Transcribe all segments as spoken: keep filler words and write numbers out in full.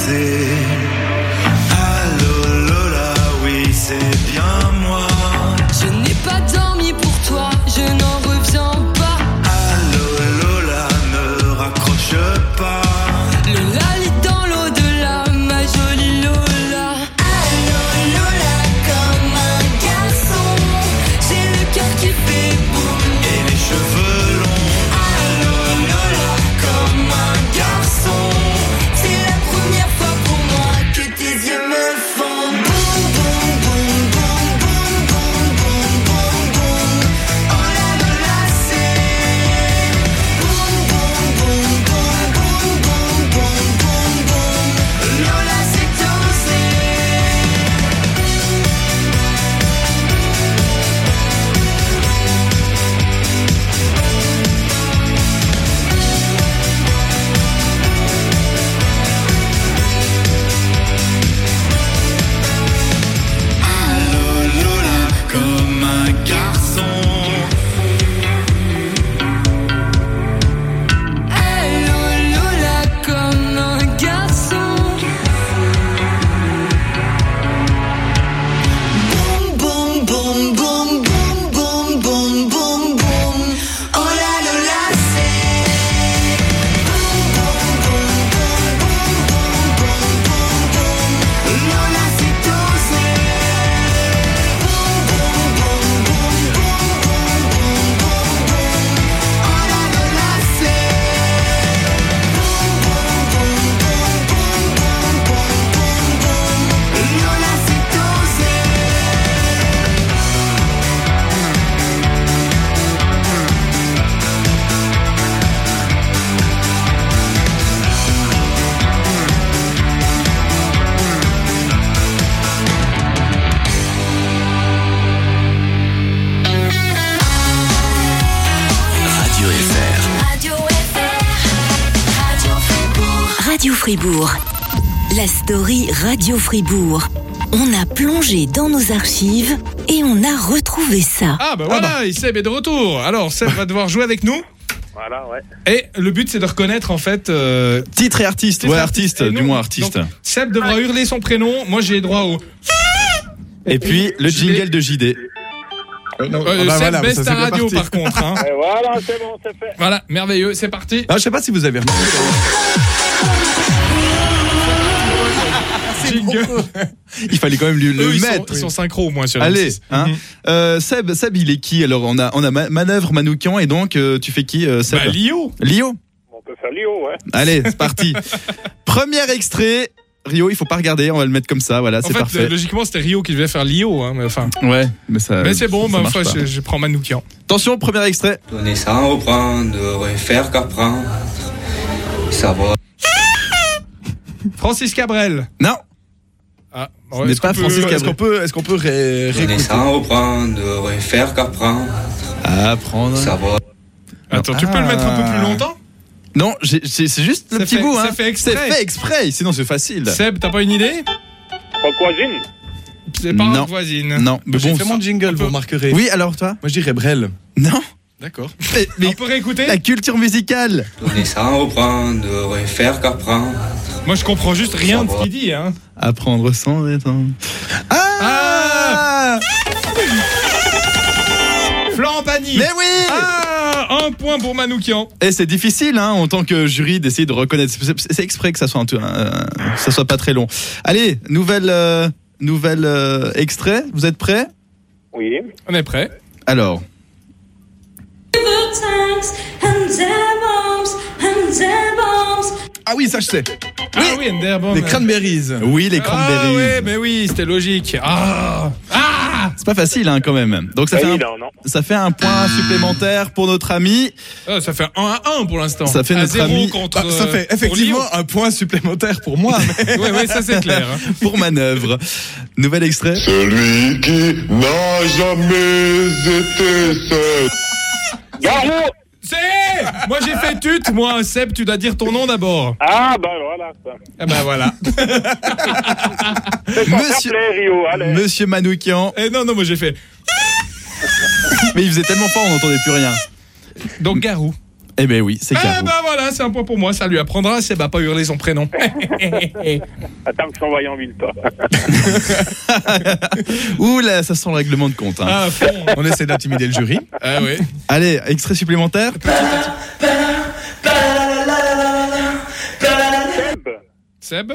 c'est allô Lola, oui c'est bien moi. Je n'ai pas dormi pour toi, je n'en reviens pas. Allô Lola, ne raccroche pas. Le lali dans l'au-delà, ma jolie Lola. Allô Lola, comme un garçon, j'ai le cœur qui fait boum Et les cheveux longs. Allô Lola, comme un garçon, c'est la première fois pour moi que tes yeux me font boum boum boum boum boum boum boum boum boum. Oh la Lola, c'est boum boum boum boum boum boum boum boum boum. Lola, c'est osé. Allô Lola, comme un garçon. Allô Lola, comme un garçon. Boum boum boum boum boum boum boum boum boum. Oh la Lola, c'est boum boum boum boum boum boum boum boum boum. Lola, c'est osé. Boum boum boum boum boum boum boum boum boum. Oh la Lola, c'est boum boum boum boum boum boum boum boum boum. Lola, c'est osé. Radio F R. Radio F R, Radio Fribourg. Radio Fribourg. La story Radio Fribourg. On a plongé dans nos archives et on a retrouvé ça. Ah bah voilà, ah bah. Seb est de retour. Alors Seb va devoir jouer avec nous. Voilà, ouais. Et le but c'est de reconnaître en fait euh, Titre et artiste. titre Ouais, artiste. artiste, Et du nous, moins artiste. donc, Seb devra hurler son prénom. Moi j'ai droit au. Et puis le jingle de J D. Euh, bah Seb voilà, baisse ça, ta c'est bien radio parti. par contre. Hein. Et voilà, c'est bon, c'est fait. Voilà, merveilleux, c'est parti. Ah, je sais pas si vous avez remarqué. Jingle. Il fallait quand même lui le Eux, ils sont, mettre. ils sont synchro au moins sur Allez, M six. hein. Mhm. Euh, Seb, Seb, il est qui? Alors on a on a Ma- Manœuvre, Manoukian et donc euh, tu fais qui, euh, Seb? Bah Lio. Lio. On peut faire Lio, ouais. Allez, c'est parti. Premier extrait. Rio, il faut pas regarder, on va le mettre comme ça, voilà, En c'est fait, parfait. euh, logiquement, c'était Rio qui devait faire Lio, hein, mais enfin. Ouais, mais ça. mais c'est bon, ça bah, marche enfin, pas. je, je prends Manoukian. Attention, premier extrait. Donner sans reprendre, refaire qu'apprendre. Ça va. Francis Cabrel. Non. Ah, Ce n'est est-ce pas qu'on peut- Francis Est-ce qu'on peut, est-ce qu'on peut ré- Donner réécouter? sans reprendre, refaire qu'apprendre. À prendre. Ça va. Attends, tu peux le mettre un peu plus longtemps? Non, j'ai- j'ai- c'est juste le Ça petit fait- bout, ça hein. fait exprès. C'est fait exprès, sinon c'est facile. Seb, t'as pas une idée? Rock voisine. C'est pas Non. Rock voisine. Non, mais J'ai bon. fait mon jingle, on peut- vous remarquerez. Oui, alors toi? Moi, je dirais Brel. Non. D'accord. Mais, mais On peut réécouter? la culture musicale. Donner sans reprendre, refaire qu'apprendre. Moi, je comprends juste rien de ce qu'il dit, hein. Apprendre sans détendre. Ah, Florent Pagny. Mais oui. Ah, un point pour Manoukian. Et c'est difficile, hein, en tant que jury, d'essayer de reconnaître. C'est, c'est exprès que ça soit un, peu- un- que ça soit pas très long. Allez, nouvelle, euh, nouvelle euh, extrait. Vous êtes prêts? Oui. On est prêt. Alors. Ah oui, ça je sais. Ah oui, Enderbomb. Les Cranberries. Oui, les Ah Cranberries. ouais, mais oui, c'était logique. Ah, ah. C'est pas facile, hein, quand même. Donc ça Ah fait, oui, un, non, non. ça fait un point supplémentaire pour notre ami. Ah, ça fait un à un pour l'instant. Ça fait À notre zéro ami- contre, Ah, ça euh, fait pour effectivement Lyon. un point supplémentaire pour moi. Mais... Ouais, ouais, ça c'est clair. hein. Pour Manœuvre. Nouvel extrait. Celui qui n'a jamais été seul. Garou. C'est moi j'ai fait tut, moi Seb, tu dois dire ton nom d'abord. Ah, ben voilà. Ça. Ah ben voilà. C'est pas Monsieur- fair play, Rio, allez. Monsieur Manoukian. Et non, non, moi j'ai fait. Mais il faisait tellement fort, on n'entendait plus rien. Donc Garou. Eh ben oui, c'est Eh Garou. ben voilà, c'est un point pour moi, ça lui apprendra, c'est bah pas hurler son prénom. Attends que je t'envoie en ville, toi. Ouh là, ça sent le règlement de compte. Hein. Ah, à fond. On essaie d'intimider le jury. Ah oui. Allez, extrait supplémentaire. Seb. Seb,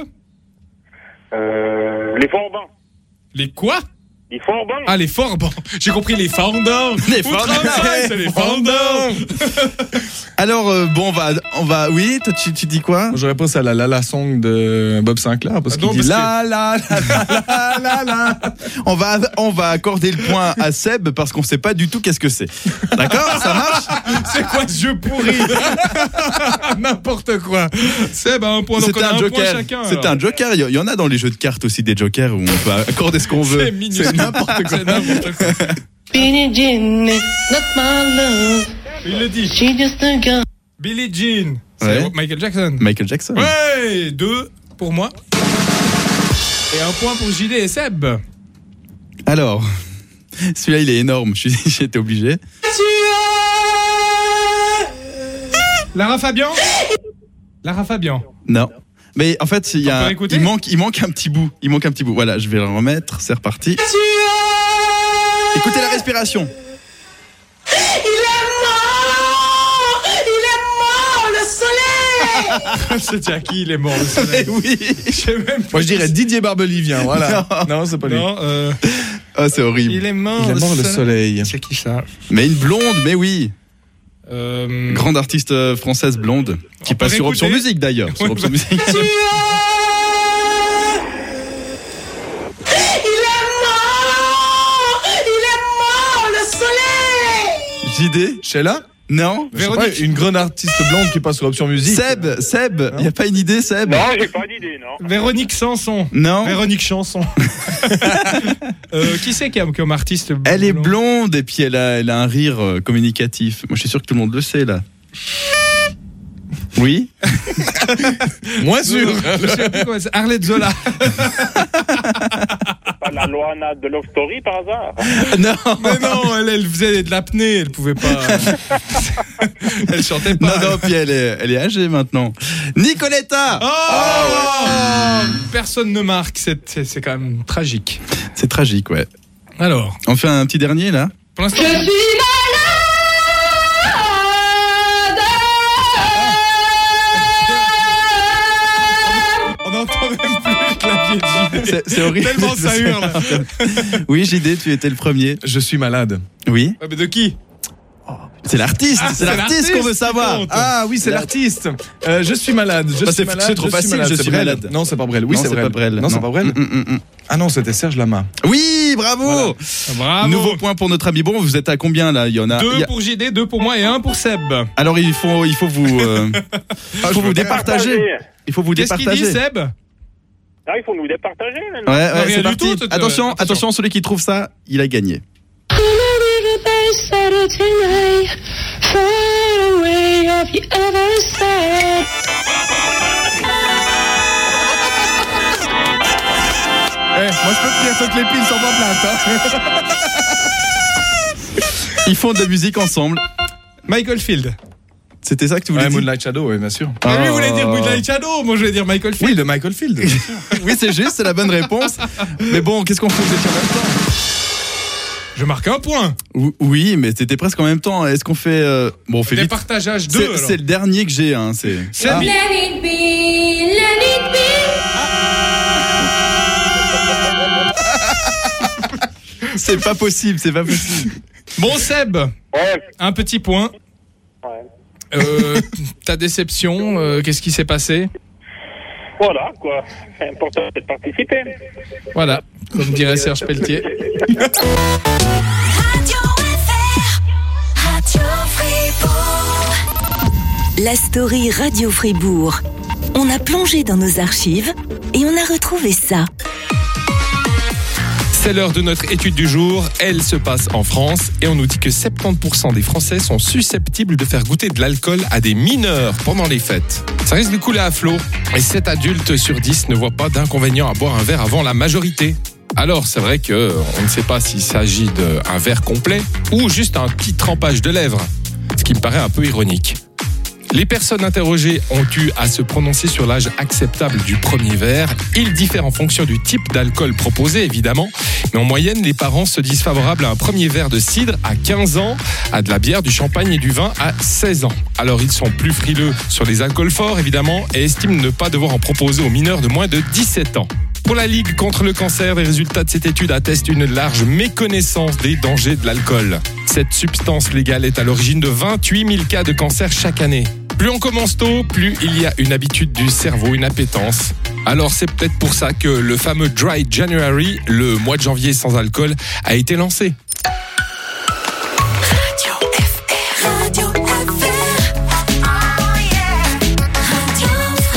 Euh, les Forbans. les quoi? Les Forbans. Ah, les Forbans. J'ai compris les Forbans. Les Au Forbans. travail, c'est les Forbans. Alors euh, bon, on va, on va. Oui, toi tu, tu dis quoi? Moi, j'aurais pensé à la La La Song de Bob Sinclair parce Ah qu'il non, dit parce la la la la la la. On va, on va accorder le point à Seb parce qu'on sait pas du tout qu'est-ce que c'est. D'accord, ça marche? C'est quoi ce jeu pourri? N'importe quoi. Seb a un point, donc on C'était a un un point joker. chacun. C'était alors. un joker. Il y en a dans les jeux de cartes aussi des jokers où on peut accorder ce qu'on veut. C'est minuscule. n'importe quoi. C'est n'importe quoi. Billie Jean is not my love. Il le dit. She just a girl. Billie Jean. C'est Ouais. Michael Jackson. Michael Jackson. Ouais, deux pour moi. Et un point pour J D et Seb. Alors, celui-là il est énorme. Je suis- J'ai été obligé. Lara Fabian. Lara Fabian. Non. Mais en fait, il y On a, peut écouter il manque, il manque un petit bout. Il manque un petit bout. Voilà, je vais le remettre. C'est reparti. Écoutez la respiration. Il est mort! Il est mort, le soleil! C'est Jackie, il est mort. Le soleil. oui. Je sais même plus. Moi, je dirais Didier Barbelivien. Voilà. Non, c'est pas lui. Non, euh, Ah, c'est horrible. il est mort. Il est mort le soleil. C'est qui ça? Mais une blonde, mais oui. Euh, Grande artiste euh, française blonde qui On peut passe sur Option réécouter Musique d'ailleurs. Sur Ouais, Option bah- Musique. Il est mort! Il est mort, le soleil! J D. Sheila. Non. Je sais pas, Véronique. une grande artiste blonde qui passe sur Option Musique. Seb, Seb, il y a pas une idée, Seb? Non, j'ai pas d'idée, non. Véronique Sanson. Non. Véronique Chanson. euh, qui c'est qui a comme artiste? Elle est blond blonde et puis elle a, elle a un rire euh, communicatif. Moi, je suis sûr que tout le monde le sait là. Oui. Moins sûr. Je sais plus comment c'est. Arlette Zola. Pas la Loana de Love Story, par hasard. Non. Mais non, elle, elle faisait de l'apnée, elle pouvait pas. Elle chantait Non, pas. non, puis elle est, elle est âgée maintenant. Nicoletta. Oh Personne ne marque, c'est, c'est, c'est quand même tragique. C'est tragique, ouais. Alors, On fait un petit dernier là. pour l'instant, Je suis on n'entend même plus le clavier de J D. C'est, c'est horrible. Tellement ça hurle. Oui, J D, tu étais le premier. Je suis malade. Oui. Ouais, mais de qui? C'est l'artiste. Ah, c'est c'est l'artiste l'artiste qu'on veut qui savoir. compte. Ah oui, c'est La- l'artiste. Euh, je suis malade. Je Bah, suis c'est- malade. c'est trop je suis facile, malade. je C'est suis Brel. malade. Non, c'est pas Brel. Oui, Non, c'est c'est Brel. pas Brel. Non, c'est pas Brel. Mm, mm, mm. Ah non, c'était Serge Lama. Oui, bravo. Voilà. Bravo. Nouveau point pour notre ami. Bon, vous êtes à combien là? Il y en a. il Deux y a- pour J D, deux pour moi et un pour Seb. Alors il faut, il faut vous, euh, il faut vous départager. Il faut vous Qu'est-ce qu'il départager. dit, Seb? Ah, il faut nous départager, maintenant. Ouais, Non, ouais, rien c'est du parti. tout, tout, euh, attention, attention. attention, celui qui trouve ça, il a gagné. Eh, moi je peux te dire toutes les piles sont pas plates. Hein. Ils font de la musique ensemble. Michael Field. C'était ça que tu voulais Ouais, dire? Moonlight Shadow, oui, bien sûr. Mais lui Oh. voulait dire Moonlight Shadow, moi je vais dire Michael Field. Oui, de Michael Field. Oui, c'est juste, c'est la bonne réponse. Mais bon, qu'est-ce qu'on fait? Vous étiez en même temps? Je marque un point. Ou- Oui, mais c'était presque en même temps. Est-ce qu'on fait euh, bon, on fait vite. Départageage C'est, deux. c'est le dernier que j'ai. Hein, c'est. C'est Ah. Let it be, let it be. C'est pas possible, c'est pas possible. Bon, Seb, Ouais. un petit point. Ouais. Euh, ta déception, euh, qu'est-ce qui s'est passé? Voilà, quoi. C'est important de participer. Voilà, comme dirait Serge Pelletier. Radio F R, Radio Fribourg. La story Radio Fribourg. On a plongé dans nos archives et on a retrouvé ça. C'est l'heure de notre étude du jour. Elle se passe en France et on nous dit que soixante-dix pour cent des Français sont susceptibles de faire goûter de l'alcool à des mineurs pendant les fêtes. Ça risque de couler à flot et sept adultes sur dix ne voient pas d'inconvénient à boire un verre avant la majorité. Alors c'est vrai que on ne sait pas s'il s'agit d'un verre complet ou juste un petit trempage de lèvres, ce qui me paraît un peu ironique. Les personnes interrogées ont eu à se prononcer sur l'âge acceptable du premier verre. Il diffère en fonction du type d'alcool proposé, évidemment. Mais en moyenne, les parents se disent favorables à un premier verre de cidre à quinze ans, à de la bière, du champagne et du vin à seize ans. Alors, ils sont plus frileux sur les alcools forts, évidemment, et estiment ne pas devoir en proposer aux mineurs de moins de dix-sept ans. Pour la Ligue contre le cancer, les résultats de cette étude attestent une large méconnaissance des dangers de l'alcool. Cette substance légale est à l'origine de vingt-huit mille cas de cancer chaque année. Plus on commence tôt, plus il y a une habitude du cerveau, une appétence. Alors c'est peut-être pour ça que le fameux Dry January, le mois de janvier sans alcool, a été lancé. Radio F R, Radio F R, oh yeah, Radio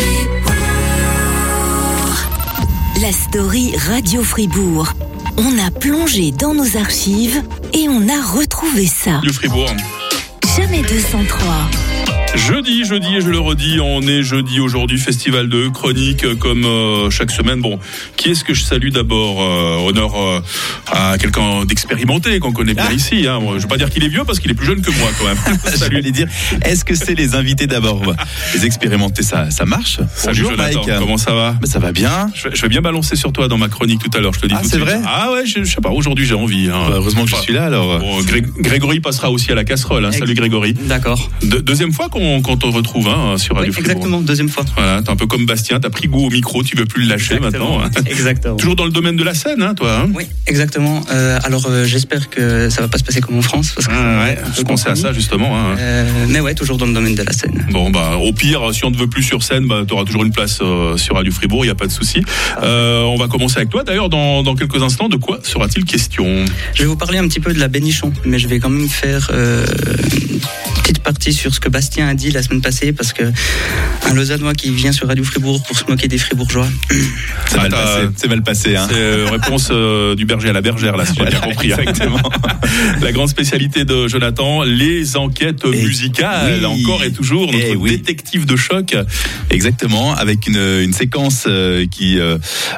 Fribourg. La story Radio Fribourg. On a plongé dans nos archives et on a retrouvé ça. Du Fribourg. Jamais deux cent trois. Jeudi, jeudi, et je le redis, on est jeudi aujourd'hui, festival de chronique comme euh, chaque semaine. Bon, qui est-ce que je salue d'abord euh, Honneur euh, à quelqu'un d'expérimenté qu'on connaît bien ah. ici. Hein. Bon, je ne veux pas dire qu'il est vieux parce qu'il est plus jeune que moi quand même. Salut. J'allais dire, est-ce que c'est les invités d'abord? Les expérimentés, ça, ça marche? Salut Bonjour, Jonathan, Mike. Comment ça va? Mais ça va bien. Je vais, je vais bien balancer sur toi dans ma chronique tout à l'heure, je te dis. Ah, tout c'est de vrai? suite. Ah ouais, je, je sais pas, aujourd'hui j'ai envie. Hein. Bah, heureusement que enfin, je suis là alors. Bon, Gré- Grégory passera aussi à la casserole. Hein. Salut Grégory. D'accord. De- deuxième fois qu'on, qu'on te retrouve hein, sur Radio oui, Fribourg. Exactement, deuxième fois. Voilà, t'es un peu comme Bastien, t'as pris goût au micro, tu veux plus le lâcher exactement, maintenant. Hein. Exactement. Toujours dans le domaine de la scène, hein, toi. Hein oui, exactement. Euh, alors euh, j'espère que ça va pas se passer comme en France. Parce que ah, ouais, je pensais à ça justement. Hein. Euh, mais ouais, toujours dans le domaine de la scène. Bon, bah, au pire, si on ne veut plus sur scène, bah, t'auras toujours une place euh, sur Radio Fribourg, il n'y a pas de souci. Euh, on va commencer avec toi. D'ailleurs, dans, dans quelques instants, de quoi sera-t-il question? Je vais vous parler un petit peu de la Bénichon, mais je vais quand même faire euh, une petite partie sur ce que Bastien a dit la semaine passée, parce que un Lausannois qui vient sur Radio Fribourg pour se moquer des Fribourgeois. C'est mal passé. C'est mal passé. Hein. C'est euh, réponse euh, du berger à la bergère, là, si j'ai bien compris. Exactement. La grande spécialité de Jonathan, les enquêtes et musicales, oui. Encore et toujours, notre et oui. détective de choc. Exactement, avec une, une séquence euh, qui euh,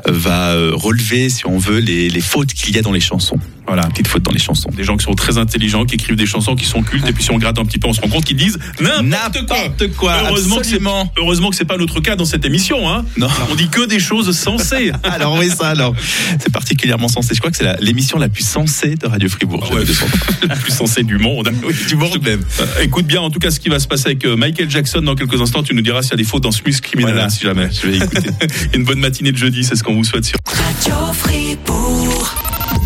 va relever, si on veut, les, les fautes qu'il y a dans les chansons. Voilà, petite faute dans les chansons. Des gens qui sont très intelligents, qui écrivent des chansons qui sont cultes, et puis si on gratte un petit peu, on se rend compte qu'ils disent n'importe, n'importe quoi. quoi. Heureusement que, c'est, heureusement que c'est pas notre cas dans cette émission, hein. Non. On dit que des choses sensées. Alors oui, ça, alors. C'est particulièrement sensé. Je crois que c'est la, l'émission la plus sensée de Radio Fribourg. Ouais, la plus sensée du monde. Oui, du monde même. Euh, écoute bien, en tout cas, ce qui va se passer avec Michael Jackson dans quelques instants. Tu nous diras s'il y a des fautes dans Smooth Criminal, voilà. Si jamais. Je vais écouter. Une bonne matinée de jeudi, c'est ce qu'on vous souhaite sur Radio Fribourg.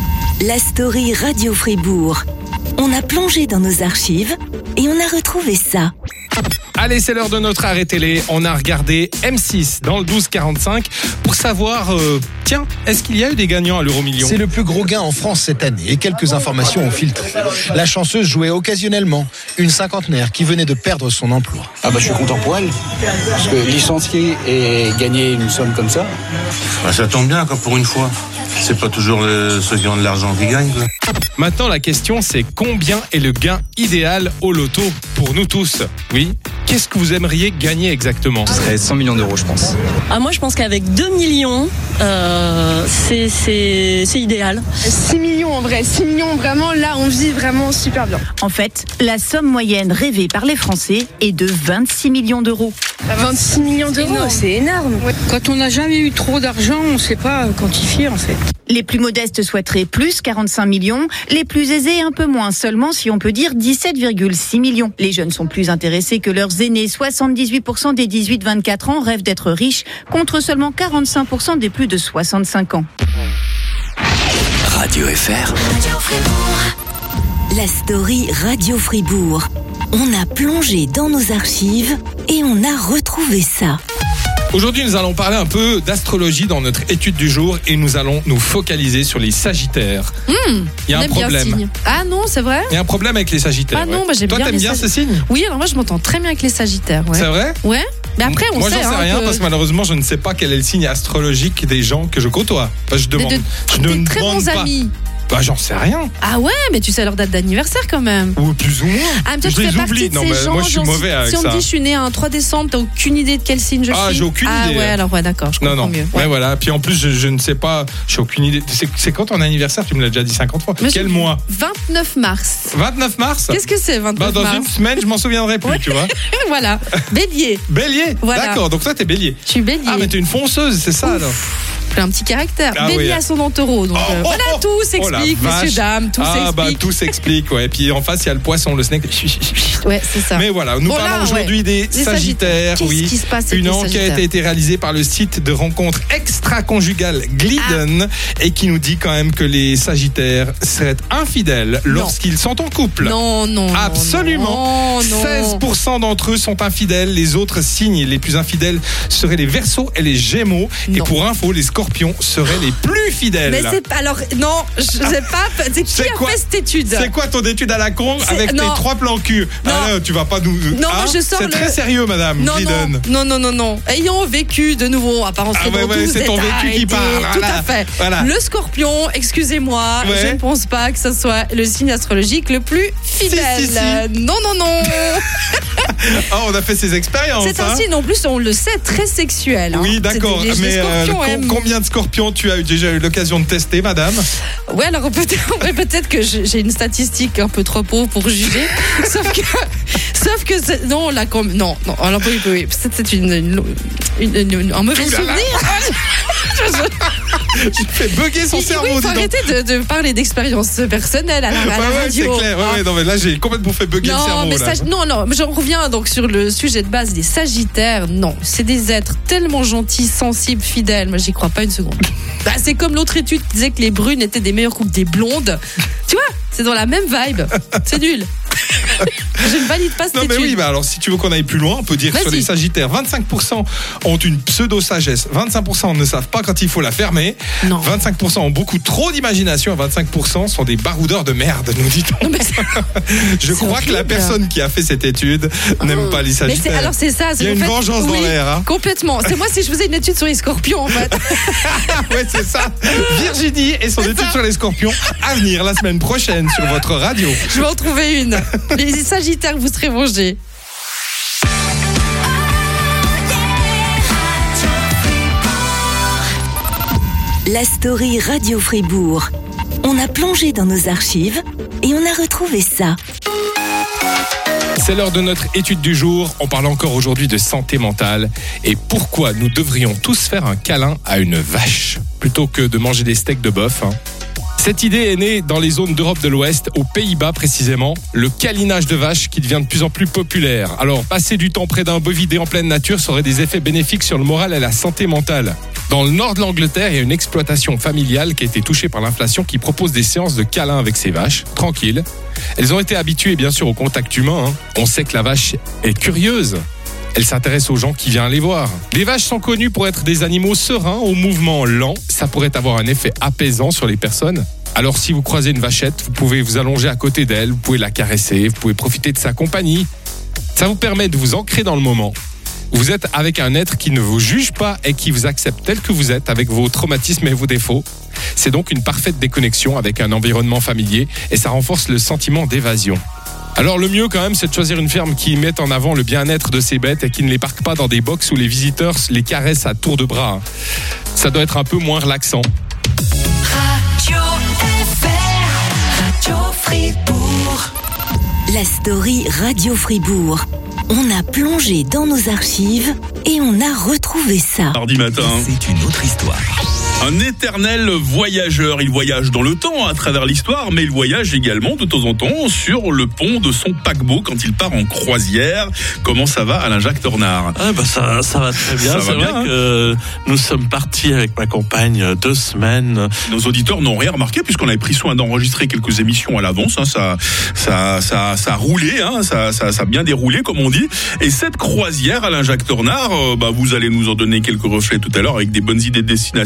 La story Radio Fribourg. On a plongé dans nos archives et on a retrouvé ça. Allez, c'est l'heure de notre arrêt télé. On a regardé M six dans le douze quarante-cinq pour savoir, euh, tiens, est-ce qu'il y a eu des gagnants à l'euro-million? C'est le plus gros gain en France cette année et quelques informations ont filtré. La chanceuse jouait occasionnellement, une cinquantenaire qui venait de perdre son emploi. Ah bah je suis content pour elle, parce que licencier et gagner une somme comme ça... Bah ça tombe bien, comme pour une fois. C'est pas toujours le, ceux qui ont de l'argent qui gagnent, quoi. Maintenant, la question, c'est combien est le gain idéal au loto pour nous tous? Oui. Qu'est-ce que vous aimeriez gagner exactement? Ce serait cent millions d'euros, je pense. Ah, moi, je pense qu'avec deux millions, euh, c'est, c'est, c'est idéal. six millions en vrai. six millions, vraiment, là, on vit vraiment super bien. En fait, la somme moyenne rêvée par les Français est de vingt-six millions d'euros. vingt-six millions d'euros, énorme. C'est énorme. Quand on n'a jamais eu trop d'argent, on ne sait pas quantifier, en fait. Les plus modestes souhaiteraient plus, quarante-cinq millions. Les plus aisés, un peu moins, seulement, si on peut dire, dix-sept virgule six millions. Les jeunes sont plus intéressés que leurs aînés. soixante-dix-huit pour cent des dix-huit vingt-quatre ans rêvent d'être riches, contre seulement quarante-cinq pour cent des plus de soixante-cinq ans. Radio F R. Radio Fribourg. La story Radio Fribourg. On a plongé dans nos archives et on a retrouvé ça. Aujourd'hui, nous allons parler un peu d'astrologie dans notre étude du jour et nous allons nous focaliser sur les Sagittaires. Mmh, Il y a un problème. Ah non, c'est vrai? Il y a un problème avec les Sagittaires. Ah non, ouais. bah, j'aime Toi, bien t'aimes les bien Sagittaires. ce signe? Oui, alors moi, je m'entends très bien avec les Sagittaires. Ouais. C'est vrai? Ouais. Mais après, on moi, sait. Moi, j'en sais hein, rien que... parce que malheureusement, je ne sais pas quel est le signe astrologique des gens que je côtoie. Enfin, je demande. Des, de, je des ne très demande bons pas. amis. Bah j'en sais rien. Ah ouais, mais tu sais leur date d'anniversaire quand même. Ou plus ou moins. Ah, mais toi, je tu les fais partie oublie. de Non, ces mais gens, moi je suis genre, mauvais si, avec si on ça. me dit je suis né un trois décembre, t'as aucune idée de quel signe je suis. Ah, j'ai aucune ah, idée. ouais, alors ouais, d'accord, je comprends Non, non. mieux. Ouais, Ouais. voilà. Puis en plus, je, je ne sais pas, j'ai aucune idée. C'est, c'est quand ton anniversaire? Tu me l'as déjà dit cinquante fois. Monsieur, Quel mois? vingt-neuf mars. vingt-neuf mars? Qu'est-ce que c'est, vingt-neuf Bah, dans mars? une semaine, je m'en souviendrai plus, Ouais. tu vois. Voilà. Bélier. Bélier? Voilà. D'accord, donc toi, t'es bélier. Je suis bélier. Ah, mais t'es une fonceuse, c'est ça, alors. J'ai un petit caractère. Ah, Bélier oui. ascendant taureau. Donc Oh, euh, oh, voilà, oh. tout Oh, la s'explique, vache. messieurs, dames, tout ah, s'explique. bah, tout s'explique, ouais. Et puis en face, il y a le poisson, le snake. Ouais, c'est ça. Mais voilà, nous Bon, parlons là, aujourd'hui ouais. des Les Sagittaires. Qu'est-ce oui. qui se passe avec Une les enquête Sagittaires a été réalisée par le site de rencontre extra-conjugale Glidden Ah. et qui nous dit quand même que les Sagittaires seraient infidèles lorsqu'ils sont en couple. Non, non. Absolument. Non, non. seize pour cent d'entre eux sont infidèles. Les autres signes les plus infidèles seraient les Verseaux et les Gémeaux. Non. Et pour info, les Scorpions seraient les plus fidèles. Mais c'est pas. Alors, non, je sais pas. C'est qui C'est a quoi- fait cette étude? C'est quoi ton étude à la con C'est- avec non. tes trois plans cul? Non. Ah là, tu vas pas nous. Non, Hein moi je sors C'est le... très sérieux, madame non, Glidden. non, non, non, non, non. Ayant vécu de nouveau, à part rentrer Ah ouais, dans ouais, douze c'est ton détails, vécu qui et- parle, Tout voilà. à fait. Voilà. Le Scorpion, excusez-moi, Ouais. je ne pense pas que ce soit le signe astrologique le plus fidèle. Si, si, si. Euh, Non, non, non. Ah, on a fait ses expériences. C'est hein. un signe en plus, on le sait, très sexuel. hein. Oui, d'accord. C'est- les- Mais les euh, Scorpions com- aiment- combien de scorpions tu as eu, déjà eu l'occasion de tester, madame? Ouais, alors peut-être ouais, peut-être que je- j'ai une statistique un peu trop pauvre pour juger. sauf que, sauf que c'est- non, là, comme non, non. Alors oui, oui, peut-être c'est une, une, une- une- un mauvais Ouh là là. souvenir. Tu fais bugger son Oui, cerveau. oui, il dis faut donc. arrêter de, de parler d'expérience personnelle à la, à la Ouais, ouais, c'est radio. clair. Ouais, hein. ouais, non, mais là, j'ai complètement fait bugger le Non, cerveau. mais là. sag- non, non, mais j'en reviens donc sur le sujet de base des Sagittaires. Non, c'est des êtres tellement gentils, sensibles, fidèles. Moi, j'y crois pas une seconde. Bah, c'est comme l'autre étude qui disait que les brunes étaient des meilleures couples des blondes. Tu vois, c'est dans la même vibe. C'est nul. Je ne valide pas cette Non mais étude. oui, bah alors si tu veux qu'on aille plus loin, on peut dire que sur Vas-y. les Sagittaires, vingt-cinq pour cent ont une pseudo-sagesse, vingt-cinq pour cent ne savent pas quand il faut la fermer, Non. vingt-cinq pour cent ont beaucoup trop d'imagination et vingt-cinq pour cent sont des baroudeurs de merde, nous dit-on. Non, mais c'est- Je c'est crois que la horrible. personne qui a fait cette étude n'aime pas les Mais Sagittaires. c'est, alors c'est ça. c'est Il y a en une fait- vengeance dans oui, l'air. Hein. Complètement. C'est moi si je faisais une étude sur les scorpions en fait. Ouais, c'est ça. Virginie et son étude sur les scorpions à venir la semaine prochaine sur votre radio. Je vais en trouver une. Les Sagittaires, vous serez vengés. La story Radio Fribourg. On a plongé dans nos archives et on a retrouvé ça. C'est l'heure de notre étude du jour. On parle encore aujourd'hui de santé mentale et pourquoi nous devrions tous faire un câlin à une vache plutôt que de manger des steaks de bœuf. hein. Cette idée est née dans les zones d'Europe de l'Ouest, aux Pays-Bas précisément, le câlinage de vache qui devient de plus en plus populaire. Alors, passer du temps près d'un bovidé en pleine nature, ça aurait des effets bénéfiques sur le moral et la santé mentale. Dans le nord de l'Angleterre, il y a une exploitation familiale qui a été touchée par l'inflation qui propose des séances de câlins avec ses vaches, tranquilles. Elles ont été habituées bien sûr au contact humain. hein. On sait que la vache est curieuse. Elle s'intéresse aux gens qui viennent les voir. Les vaches sont connues pour être des animaux sereins, au mouvement lent. Ça pourrait avoir un effet apaisant sur les personnes. Alors si vous croisez une vachette, vous pouvez vous allonger à côté d'elle, vous pouvez la caresser, vous pouvez profiter de sa compagnie. Ça vous permet de vous ancrer dans le moment. Vous êtes avec un être qui ne vous juge pas et qui vous accepte tel que vous êtes, avec vos traumatismes et vos défauts. C'est donc une parfaite déconnexion avec un environnement familier et ça renforce le sentiment d'évasion. Alors le mieux quand même, c'est de choisir une ferme qui mette en avant le bien-être de ses bêtes et qui ne les parque pas dans des box où les visiteurs les caressent à tour de bras. Ça doit être un peu moins relaxant. Radio F R, Radio Fribourg. La story Radio Fribourg. On a plongé dans nos archives et on a retrouvé ça. Mardi matin. C'est une autre histoire. Un éternel voyageur. Il voyage dans le temps à travers l'histoire, mais il voyage également de temps en temps sur le pont de son paquebot quand il part en croisière. Comment ça va, Alain-Jacques Tornard? Ah bah ça, ça va très bien. Ça C'est va vrai bien, hein. que nous sommes partis avec ma compagne deux semaines. Nos auditeurs n'ont rien remarqué puisqu'on avait pris soin d'enregistrer quelques émissions à l'avance. Hein. Ça, ça, ça, ça a roulé, hein. ça, ça, ça a bien déroulé, comme on dit. Et cette croisière, Alain-Jacques Tornard, euh, bah, vous allez nous en donner quelques reflets tout à l'heure avec des bonnes idées de destination. Mais avant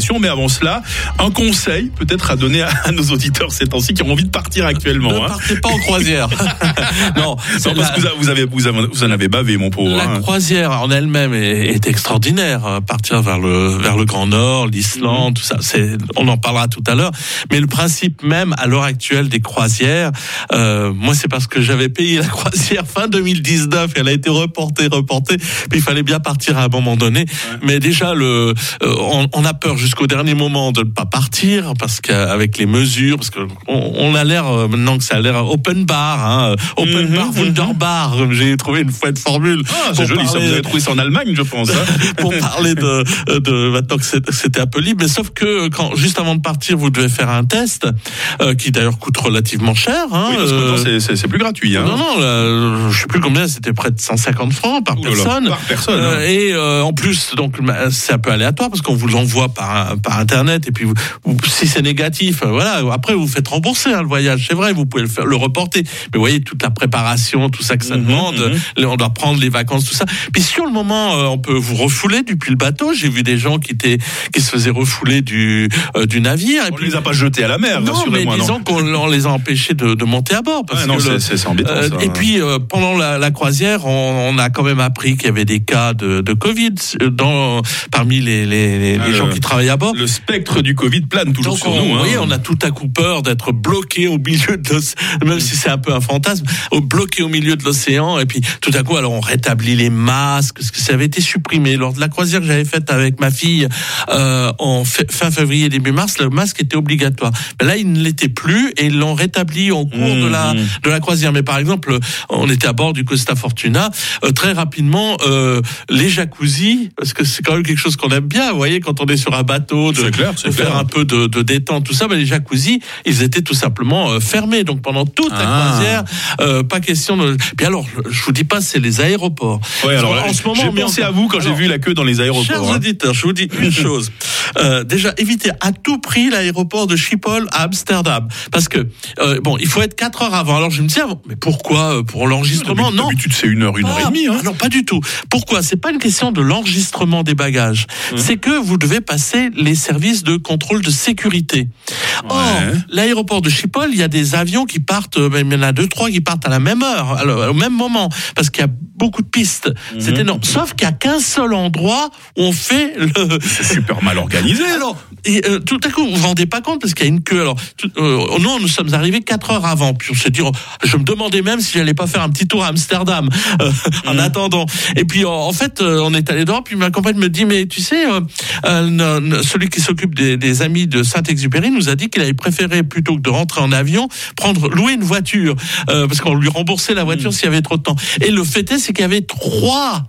avant cela, un conseil peut-être à donner à nos auditeurs ces temps-ci qui ont envie de partir actuellement. Ne hein. partez pas en croisière. non, non parce la, que vous avez, vous, avez, vous en avez bavé, mon pauvre. La hein. croisière en elle-même est, est extraordinaire. Partir vers le vers le Grand Nord, l'Islande, mmh. tout ça, c'est, on en parlera tout à l'heure. Mais le principe même à l'heure actuelle des croisières, euh, moi c'est parce que j'avais payé la croisière fin deux mille dix-neuf, et elle a été reportée, reportée. Puis il fallait bien partir à un moment donné. Ouais. Mais déjà, le, euh, on, on a peur jusqu'au dernier moment de ne pas partir parce qu'avec les mesures, parce que on, on a l'air euh, maintenant que ça a l'air open bar, hein, open mmh, bar, mmh, wunderbar. Mmh. J'ai trouvé une fois de formule. Ah, c'est joli, ça, vous avez trouvé ça en Allemagne, je pense. Hein. Pour parler de, de maintenant que c'était un peu libre, mais sauf que quand juste avant de partir, vous devez faire un test euh, qui d'ailleurs coûte relativement cher. Hein, oui, parce que euh, c'est, c'est, c'est plus gratuit. Hein. Non, non, là, je sais plus combien, c'était près de cent cinquante francs par Ouh personne. Là, par personne. Euh, hein. Et euh, en plus, donc c'est un peu aléatoire parce qu'on vous l'envoie par par internet et puis vous, vous, si c'est négatif, voilà. Après, vous vous faites rembourser hein, le voyage. C'est vrai, vous pouvez le faire, le reporter. Mais vous voyez toute la préparation, tout ça que ça mmh, demande. Mmh. On doit prendre les vacances, tout ça. Puis sur le moment, euh, on peut vous refouler depuis le bateau. J'ai vu des gens qui étaient qui se faisaient refouler du euh, du navire. Et on puis, les a pas jetés à la mer. Non, mais disons non. qu'on on les a empêchés de, de monter à bord. Parce ouais, non, que c'est, le, c'est, c'est embêtant. Euh, ça, et puis euh, pendant la, la croisière, on, on a quand même appris qu'il y avait des cas de, de Covid dans parmi les les, les, ah, les gens le, qui travaillent à bord. Le spectre du Covid plane toujours Donc sur on, nous. Vous hein. voyez, on a tout à coup peur d'être bloqué au milieu de l'océan, même si c'est un peu un fantasme, bloqué au milieu de l'océan. Et puis tout à coup, alors on rétablit les masques, parce que ça avait été supprimé lors de la croisière que j'avais faite avec ma fille euh, en fin février début mars. Le masque était obligatoire. Mais là, il ne l'était plus et ils l'ont rétabli au cours mmh, de la mmh. de la croisière. Mais par exemple, on était à bord du Costa Fortuna. Euh, très rapidement, euh, les jacuzzis, parce que c'est quand même quelque chose qu'on aime bien. Vous voyez, quand on est sur un bateau, de, c'est clair, c'est de clair. faire un peu de, de détente, tout ça. Mais les jacuzzis, ils étaient tout simplement euh, fermés. Donc pendant toute ah. la croisière, euh, pas question de. Puis alors, je vous dis pas, c'est les aéroports. Ouais, alors là, en ce moment, j'ai pensé en... à vous quand alors, j'ai vu la queue dans les aéroports. Chers hein. auditeurs, je vous dis une chose. Euh, déjà, évitez à tout prix l'aéroport de Schiphol à Amsterdam, parce que euh, bon, il faut être quatre heures avant. Alors je me dis, ah, mais pourquoi pour l'enregistrement? Non, d'habitude c'est une heure, une pas, heure et demie. Hein. Non, pas du tout. Pourquoi? C'est pas une question de l'enregistrement des bagages. Mmh. C'est que vous devez passer les services de contrôle de sécurité. Ouais. Or, l'aéroport de Schiphol, il y a des avions qui partent, même il y en a deux, trois qui partent à la même heure, alors, au même moment, parce qu'il y a beaucoup de pistes. Mmh. C'est énorme. Sauf qu'il y a qu'un seul endroit où on fait le. C'est super mal organisé. Alors, et, euh, tout à coup, vous vous rendez pas compte parce qu'il y a une queue. Alors, tout, euh, nous, nous sommes arrivés quatre heures avant. Puis on s'est dit, oh, je me demandais même si j'allais pas faire un petit tour à Amsterdam euh, mmh. en attendant. Et puis, en, en fait, euh, on est allé dehors. Puis ma compagne me dit, mais tu sais, euh, euh, celui qui s'occupe des, des amis de Saint-Exupéry nous a dit qu'il avait préféré plutôt que de rentrer en avion, prendre louer une voiture euh, parce qu'on lui remboursait la voiture mmh. s'il y avait trop de temps. Et le fait est, c'est qu'il y avait trois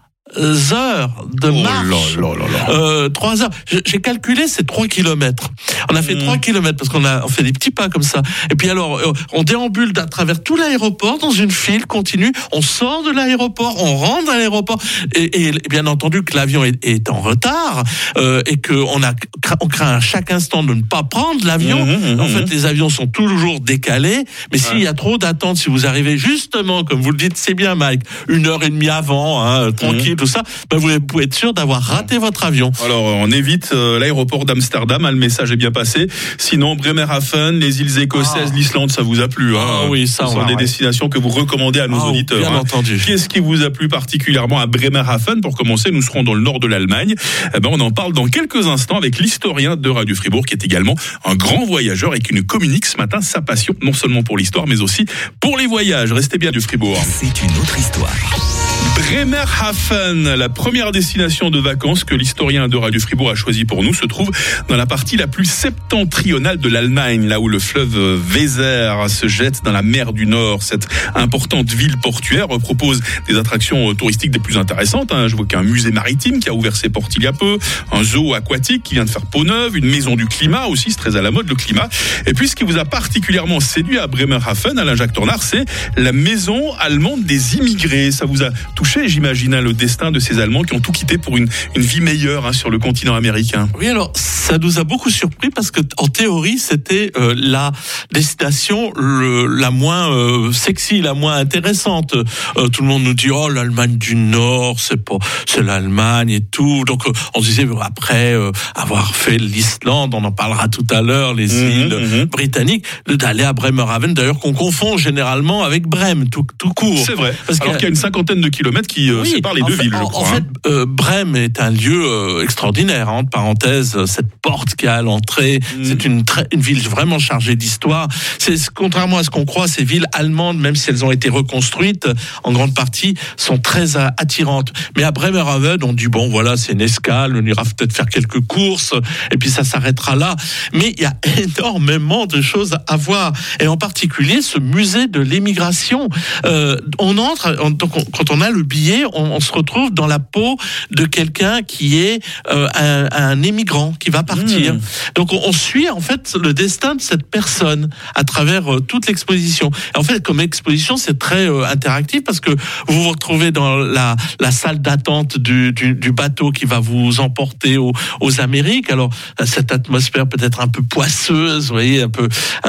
heures de marche. Oh là là là là. Euh, trois heures. J'ai calculé, c'est trois kilomètres. On a fait trois mmh. kilomètres parce qu'on a on fait des petits pas comme ça. Et puis alors, on déambule à travers tout l'aéroport dans une file continue. On sort de l'aéroport, on rentre à l'aéroport. Et, et bien entendu que l'avion est, est en retard euh, et que on a on craint à chaque instant de ne pas prendre l'avion. Mmh, mmh, en fait, les avions sont toujours décalés. Mais ouais. s'il y a trop d'attente, si vous arrivez justement, comme vous le dites, c'est bien, Mike, une heure et demie avant, hein, tranquille. Mmh. tout ça, ben vous pouvez être sûr d'avoir raté votre avion. Alors, on évite euh, l'aéroport d'Amsterdam, hein, le message est bien passé. Sinon, Bremerhaven, les îles écossaises, ah. l'Islande, ça vous a plu. Hein. Ah oui, ça, Ce sont ouais, des ouais. destinations que vous recommandez à nos ah, auditeurs. Bien hein. entendu. Qu'est-ce qui vous a plu particulièrement à Bremerhaven? Pour commencer, nous serons dans le nord de l'Allemagne. Eh ben, on en parle dans quelques instants avec l'historien de Radio Fribourg, qui est également un grand voyageur et qui nous communique ce matin sa passion, non seulement pour l'histoire, mais aussi pour les voyages. Restez bien du Fribourg. C'est une autre histoire. Bremerhaven, la première destination de vacances que l'historien de Radio Fribourg a choisi pour nous, se trouve dans la partie la plus septentrionale de l'Allemagne, là où le fleuve Weser se jette dans la mer du Nord. Cette importante ville portuaire propose des attractions touristiques des plus intéressantes. Hein. Je vois qu'il y a un musée maritime qui a ouvert ses portes il y a peu, un zoo aquatique qui vient de faire peau neuve, une maison du climat aussi, c'est très à la mode le climat. Et puis ce qui vous a particulièrement séduit à Bremerhaven, Alain Jacques Tornard, c'est la maison allemande des immigrés. Ça vous a touché, j'imagine, hein, le destin de ces Allemands qui ont tout quitté pour une, une vie meilleure hein, sur le continent américain. Oui, alors ça nous a beaucoup surpris parce que en théorie c'était euh, la destination le, la moins euh, sexy, la moins intéressante. Euh, tout le monde nous dit oh l'Allemagne du Nord, c'est pas, c'est l'Allemagne et tout. Donc euh, on se disait après euh, avoir fait l'Islande, on en parlera tout à l'heure, les mmh, îles mmh. britanniques, d'aller à Bremerhaven, d'ailleurs qu'on confond généralement avec Brême tout, tout court. C'est vrai. Parce Alors qu'il y a une cinquantaine de kilomètres qui euh, oui, séparent les deux fait, villes, je en, crois. En hein. fait, euh, Brême est un lieu euh, extraordinaire. Hein, entre parenthèses, cette porte qui a à l'entrée, mmh. c'est une, très, une ville vraiment chargée d'histoire. C'est contrairement à ce qu'on croit, ces villes allemandes, même si elles ont été reconstruites en grande partie, sont très euh, attirantes. Mais à Bremerhaven, on dit bon, voilà, c'est une escale, on ira peut-être faire quelques courses, et puis ça s'arrêtera là. Mais il y a énormément de choses à voir, et en particulier ce musée de l'émigration. Euh, on entre, on, donc on, quand on a le billet, on, on se retrouve dans la peau de quelqu'un qui est euh, un, un émigrant qui va partir. Mmh. Donc on, on suit en fait le destin de cette personne à travers euh, toute l'exposition. Et en fait, comme exposition, c'est très euh, interactif parce que vous vous retrouvez dans la, la salle d'attente du, du, du bateau qui va vous emporter aux, aux Amériques. Alors cette atmosphère peut-être un peu poisseuse, vous voyez, un peu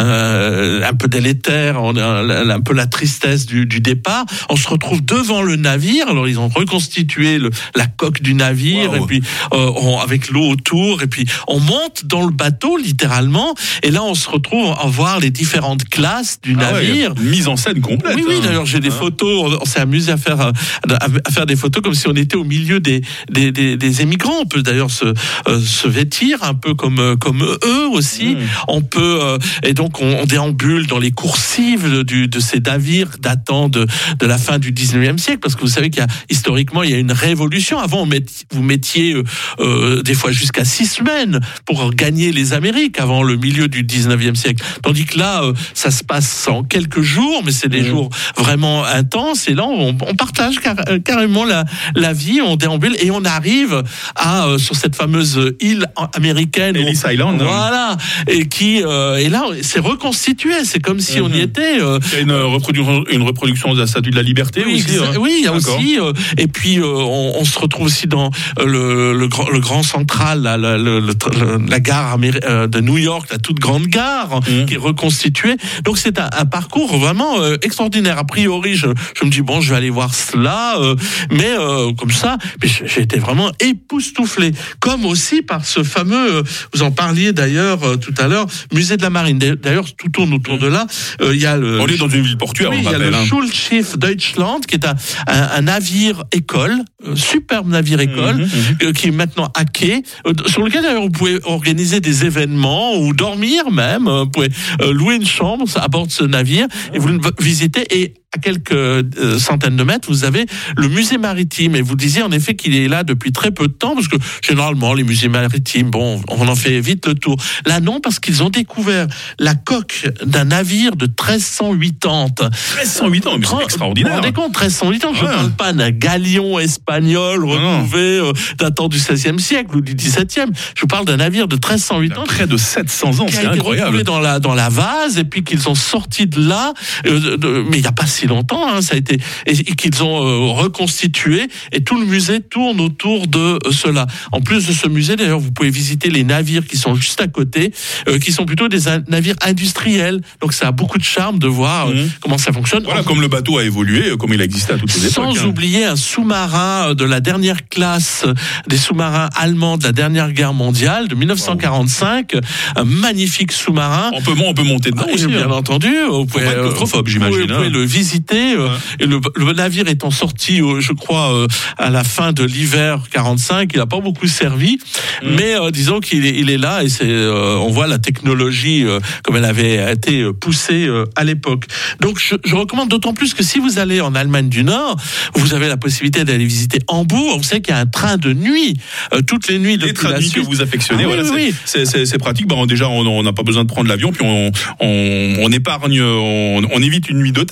euh, un peu délétère, on a un peu la tristesse du, du départ. On se retrouve devant le navire. Alors ils ont reconstitué le, la coque du navire wow. et puis euh, on, avec l'eau autour et puis on monte dans le bateau littéralement et là on se retrouve à voir les différentes classes du ah navire. Ouais, mise en scène complète. Oui, oui. Hein. D'ailleurs j'ai des hein. photos. On, on s'est amusé à faire à faire des photos comme si on était au milieu des des, des, des émigrants. On peut d'ailleurs se euh, se vêtir un peu comme comme eux aussi. Mmh. On peut euh, et donc on, on déambule dans les coursives du, de ces navires datant de de la fin du dix-neuvième siècle parce que vous savez qu'il y a historiquement il y a une révolution. Avant on met, vous mettiez euh, euh, des fois jusqu'à six semaines pour gagner les Amériques avant le milieu du dix-neuvième siècle. Tandis que là euh, ça se passe en quelques jours, mais c'est des mmh. jours vraiment intenses. Et là on, on partage car, carrément la la vie, on déambule et on arrive à euh, sur cette fameuse île américaine. Ellis Island. Voilà. Et qui euh, et là c'est reconstitué. C'est comme si mmh. on y était. Euh, il y a une reproduction, une reproduction de la Statue de la Liberté oui, aussi. Hein. Oui, il y a D'accord. aussi. Euh, et puis euh, on, on se retrouve aussi dans euh, le, le, grand, le grand central, la, la, le, le, la gare euh, de New York, la toute grande gare mmh. qui est reconstituée. Donc c'est un, un parcours vraiment euh, extraordinaire. A priori, je, je me dis bon, je vais aller voir cela, euh, mais euh, comme ça, j'ai été vraiment époustouflé. Comme aussi par ce fameux, euh, vous en parliez d'ailleurs euh, tout à l'heure, musée de la Marine. D'ailleurs, tout tourne autour de là. Il euh, y a le. On est dans une ville portuaire. Oui, il y a le hein. Schulschiff Deutschland, qui est un, un, un navire école, un superbe navire école, mmh, mmh. Euh, qui est maintenant à quai, euh, sur lequel d'ailleurs vous pouvez organiser des événements ou dormir même. Vous pouvez euh, louer une chambre à bord de ce navire et vous le visitez. Et à quelques euh, centaines de mètres, vous avez le musée maritime. Et vous disiez en effet qu'il est là depuis très peu de temps, parce que généralement, les musées maritimes, bon, on en fait vite le tour. Là, non, parce qu'ils ont découvert la coque d'un navire de treize cent quatre-vingt-dix. treize cent quatre-vingt-dix, mais c'est extraordinaire. Vous vous rendez compte, treize cent quatre-vingt-dix, je ne ouais. parle pas d'un galion espagnol retrouvé euh, datant du seizième siècle ou du dix-septième. Je vous parle d'un navire de treize cent quatre-vingt-dix. Près de sept cents ans, c'est incroyable. Qui a été retrouvé dans la, dans la vase, et puis qu'ils ont sorti de là, euh, de, mais il n'y a pas si longtemps, hein, ça a été, et, et qu'ils ont euh, reconstitué, et tout le musée tourne autour de euh, cela. En plus de ce musée, d'ailleurs, vous pouvez visiter les navires qui sont juste à côté, euh, qui sont plutôt des in- navires industriels. Donc ça a beaucoup de charme de voir mmh. euh, comment ça fonctionne. Voilà, comme le bateau a évolué, comme il a existé à toutes les époques. Sans hein. oublier un sous-marin de la dernière classe des sous-marins allemands de la dernière guerre mondiale de dix-neuf cent quarante-cinq, wow. un magnifique sous-marin. On peut, on peut monter dedans ah, aussi. Bien hein. entendu. Vous pouvez, pas être claustrophobe, j'imagine. Vous pouvez hein. le visiter. Ouais. Et le, le navire étant sorti, je crois, à la fin de l'hiver quarante-cinq, il n'a pas beaucoup servi, mmh. mais euh, disons qu'il est, il est là et c'est, euh, on voit la technologie euh, comme elle avait été poussée euh, à l'époque. Donc je, je recommande d'autant plus que si vous allez en Allemagne du Nord, vous avez la possibilité d'aller visiter Hambourg. On sait qu'il y a un train de nuit euh, toutes les nuits. Les trains de nuit que vous affectionnez, ah, voilà, oui, c'est, oui. C'est, c'est, c'est pratique. Bon, déjà, on n'a pas besoin de prendre l'avion, puis on, on, on épargne, on, on évite une nuit d'hôtel, on économise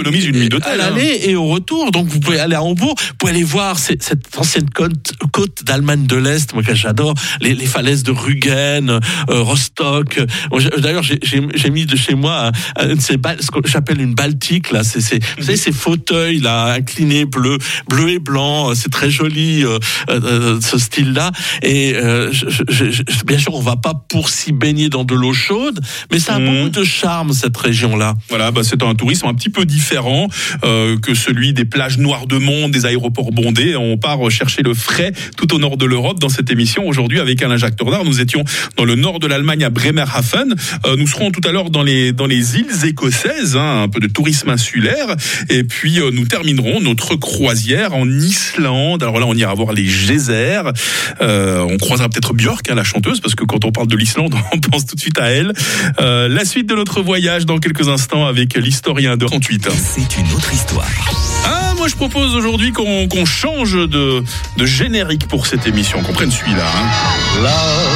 économise une nuit d'hôtel. À l'aller et au retour. Donc vous pouvez aller à Hambourg, vous pouvez aller voir ces- cette ancienne côte, côte d'Allemagne de l'Est, moi que j'adore, les, les falaises de Rügen, euh, Rostock. Moi, j'ai- D'ailleurs, j'ai, j'ai, j'ai mis de chez moi un, un de ces bal- ce que j'appelle une baltique là. C'est, c'est, vous savez ces fauteuils là inclinés bleu, bleu et blanc. C'est très joli euh, euh, ce style-là. Et euh, je, je, je, bien sûr, on va pas pour s'y baigner dans de l'eau chaude, mais ça a Mmh. beaucoup de charme cette région-là. Voilà, bah c'est un tourisme un petit peu différent euh, que celui des plages noires de monde, des aéroports bondés. On part chercher le frais tout au nord de l'Europe dans cette émission. Aujourd'hui, avec Alain-Jacques Tornard, nous étions dans le nord de l'Allemagne à Bremerhaven. Euh, nous serons tout à l'heure dans les dans les îles écossaises, hein, un peu de tourisme insulaire. Et puis euh, nous terminerons notre croisière en Islande. Alors là, on ira voir les geysers. Euh, on croisera peut-être Björk, hein, la chanteuse, parce que quand on parle de l'Islande, on pense tout de suite à elle. Euh, la suite de notre voyage dans quelques instants avec l'historien de trente-huit. C'est une autre histoire. Ah, moi je propose aujourd'hui qu'on qu'on change de, de générique pour cette émission, qu'on prenne celui-là. Hein.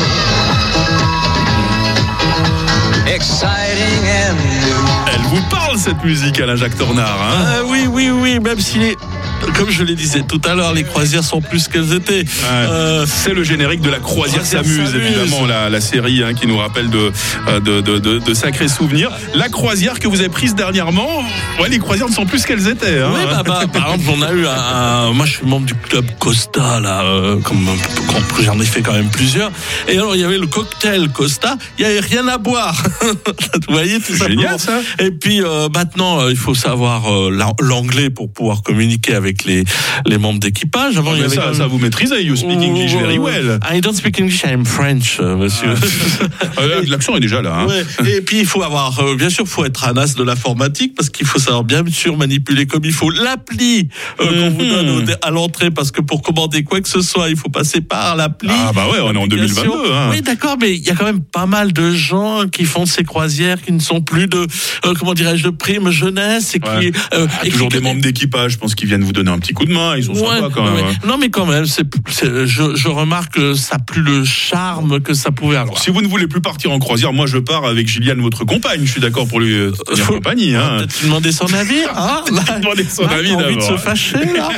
Exciting and new. Elle vous parle cette musique, Alain-Jacques Tornard. Hein. Ah oui, oui, oui, même si, les- comme je le disais tout à l'heure, les croisières sont plus qu'elles étaient. Euh, c'est le générique de la Croisière Croisière s'amuse, s'amuse. évidemment, la, la série hein, qui nous rappelle de, euh, de, de, de, de sacrés souvenirs. La croisière que vous avez prise dernièrement, ouais, les croisières ne sont plus ce qu'elles étaient. Hein. Oui, bah, bah, par exemple, on a eu un, un- moi je suis membre du club Costa, là, euh, comme, comme j'en ai fait quand même plusieurs. Et alors, il y avait le cocktail Costa, il n'y avait rien à boire. Vous voyez, tout Génial, simplement. ça. Et puis, euh, maintenant, euh, il faut savoir euh, la- l'anglais pour pouvoir communiquer avec les, les membres d'équipage. Avant, Ah, il y mais avait ça, quand même- ça vous maîtrisez, you speak English very well. I don't speak English, I am French, euh, monsieur. Euh, L'accent est déjà là. Hein. Ouais. Et puis il faut avoir, euh, bien sûr, il faut être un as de l'informatique parce qu'il faut savoir bien sûr manipuler comme il faut l'appli euh, qu'on vous donne au- à l'entrée, parce que pour commander quoi que ce soit, il faut passer par l'appli. Ah bah ouais, on est en deux mille vingt-deux. Hein. Oui, d'accord, mais il y a quand même pas mal de gens qui font ces croisières qui ne sont plus de, euh, comment dirais-je, de prime jeunesse et qui Ouais. euh, Ah, et toujours qui- des membres d'équipage, je pense qu'ils viennent vous donner un petit coup de main. Ils sont Ouais, sympas quand ouais, même. ouais. hein. Non, mais quand même, c'est, c'est- je, je remarque que ça n'a plus le charme que ça pouvait avoir. Alors, si vous ne voulez plus partir en croisière, moi je pars avec Gilliane, votre compagne. Je suis d'accord pour lui euh, tenir Faut- compagnie. On va Hein. peut-être lui demander son avis. Hein Peut-être demander son Marc avis a envie de d'abord. se fâcher, là.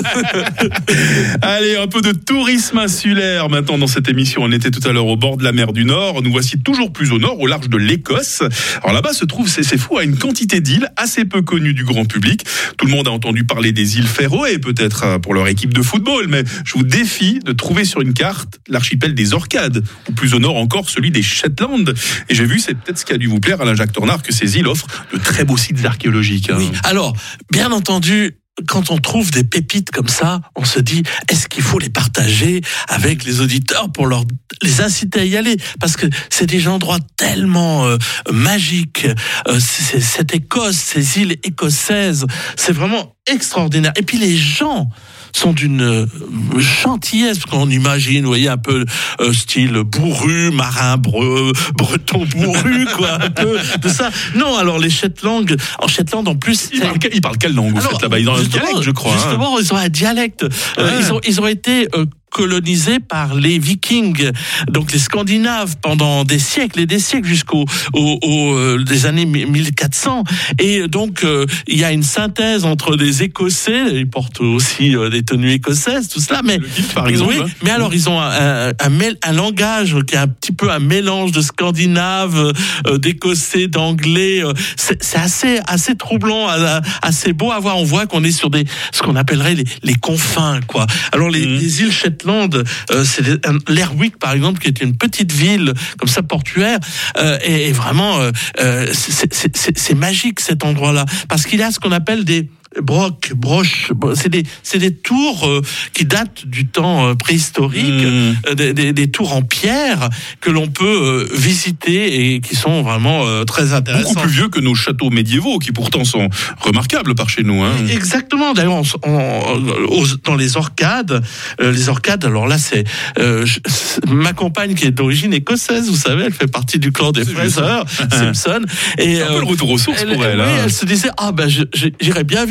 Allez, un peu de tourisme insulaire maintenant dans cette émission. On était tout à l'heure au bord de la mer du Nord. Nous voici toujours plus au nord, au large de l'Écosse. Alors là-bas se trouve, c'est, c'est fou, à une quantité d'îles assez peu connues du grand public. Tout le monde a entendu parler des îles Féroé, peut-être euh, pour leur équipe de football, mais je vous défie de trouver sur une carte l'archipel des Orcades, ou plus au nord encore celui des Shetland. Et j'ai vu, c'est peut-être ce qui a dû vous plaire, Alain-Jacques Tornard, que ces îles offrent de très beaux sites archéologiques. hein. Oui. Alors, bien entendu, quand on trouve des pépites comme ça, on se dit, est-ce qu'il faut les partager avec les auditeurs pour leur, les inciter à y aller? Parce que c'est des endroits tellement euh, magiques. Euh, c'est, c'est- cette Écosse, ces îles écossaises, c'est vraiment extraordinaire. Et puis les gens sont d'une euh, gentillesse, parce qu'on imagine, vous voyez, un peu euh, style bourru, marin breu, breton bourru, quoi, un peu de ça. Non, alors les Shetland, en Shetland en plus... Ils parlent, quelle- ils parlent quelle langue, vous faites là-bas? Ils ont un justement, dialecte, je crois. hein. Justement, ils ont un dialecte. Euh, Ouais. ils, ont, ils ont été euh, colonisés par les Vikings, donc les Scandinaves, pendant des siècles et des siècles, jusqu'aux au, au, euh, des années mille quatre cents. Et donc, euh, il y a une synthèse entre les Écossais, ils portent aussi euh, des tenues écossaises, tout cela, mais... par exemple, Oui, hein. mais alors, ils ont un, un, un, mél- un langage qui est un petit peu un mélange de Scandinaves, euh, d'Écossais, d'Anglais. euh, c'est c'est assez, assez troublant, euh, assez beau à voir. On voit qu'on est sur des, ce qu'on appellerait les, les confins, quoi. Alors, les, Mmh. les îles Shetland, euh, c'est des- un- l'Erwick, par exemple, qui est une petite ville comme ça portuaire, euh, et, et vraiment, euh, euh, c'est- c'est c'est- c'est magique cet endroit-là, parce qu'il y a ce qu'on appelle des brocs, broches, c'est des, c'est des tours euh, qui datent du temps euh, préhistorique, Mmh. euh, des, des, des tours en pierre que l'on peut euh, visiter et qui sont vraiment euh, très intéressantes. Beaucoup plus vieux que nos châteaux médiévaux, qui pourtant sont remarquables par chez nous. Hein. Exactement. D'ailleurs, on s- on- aux- dans les Orcades, euh, les Orcades. Alors là, c'est euh, je- c'est ma compagne qui est d'origine écossaise. Vous savez, elle fait partie du clan des Fraser, Simpson. Et C'est un peu le retour aux sources elle, pour elle, oui, hein. elle se disait, ah ben, je- je- j'irais bien vivre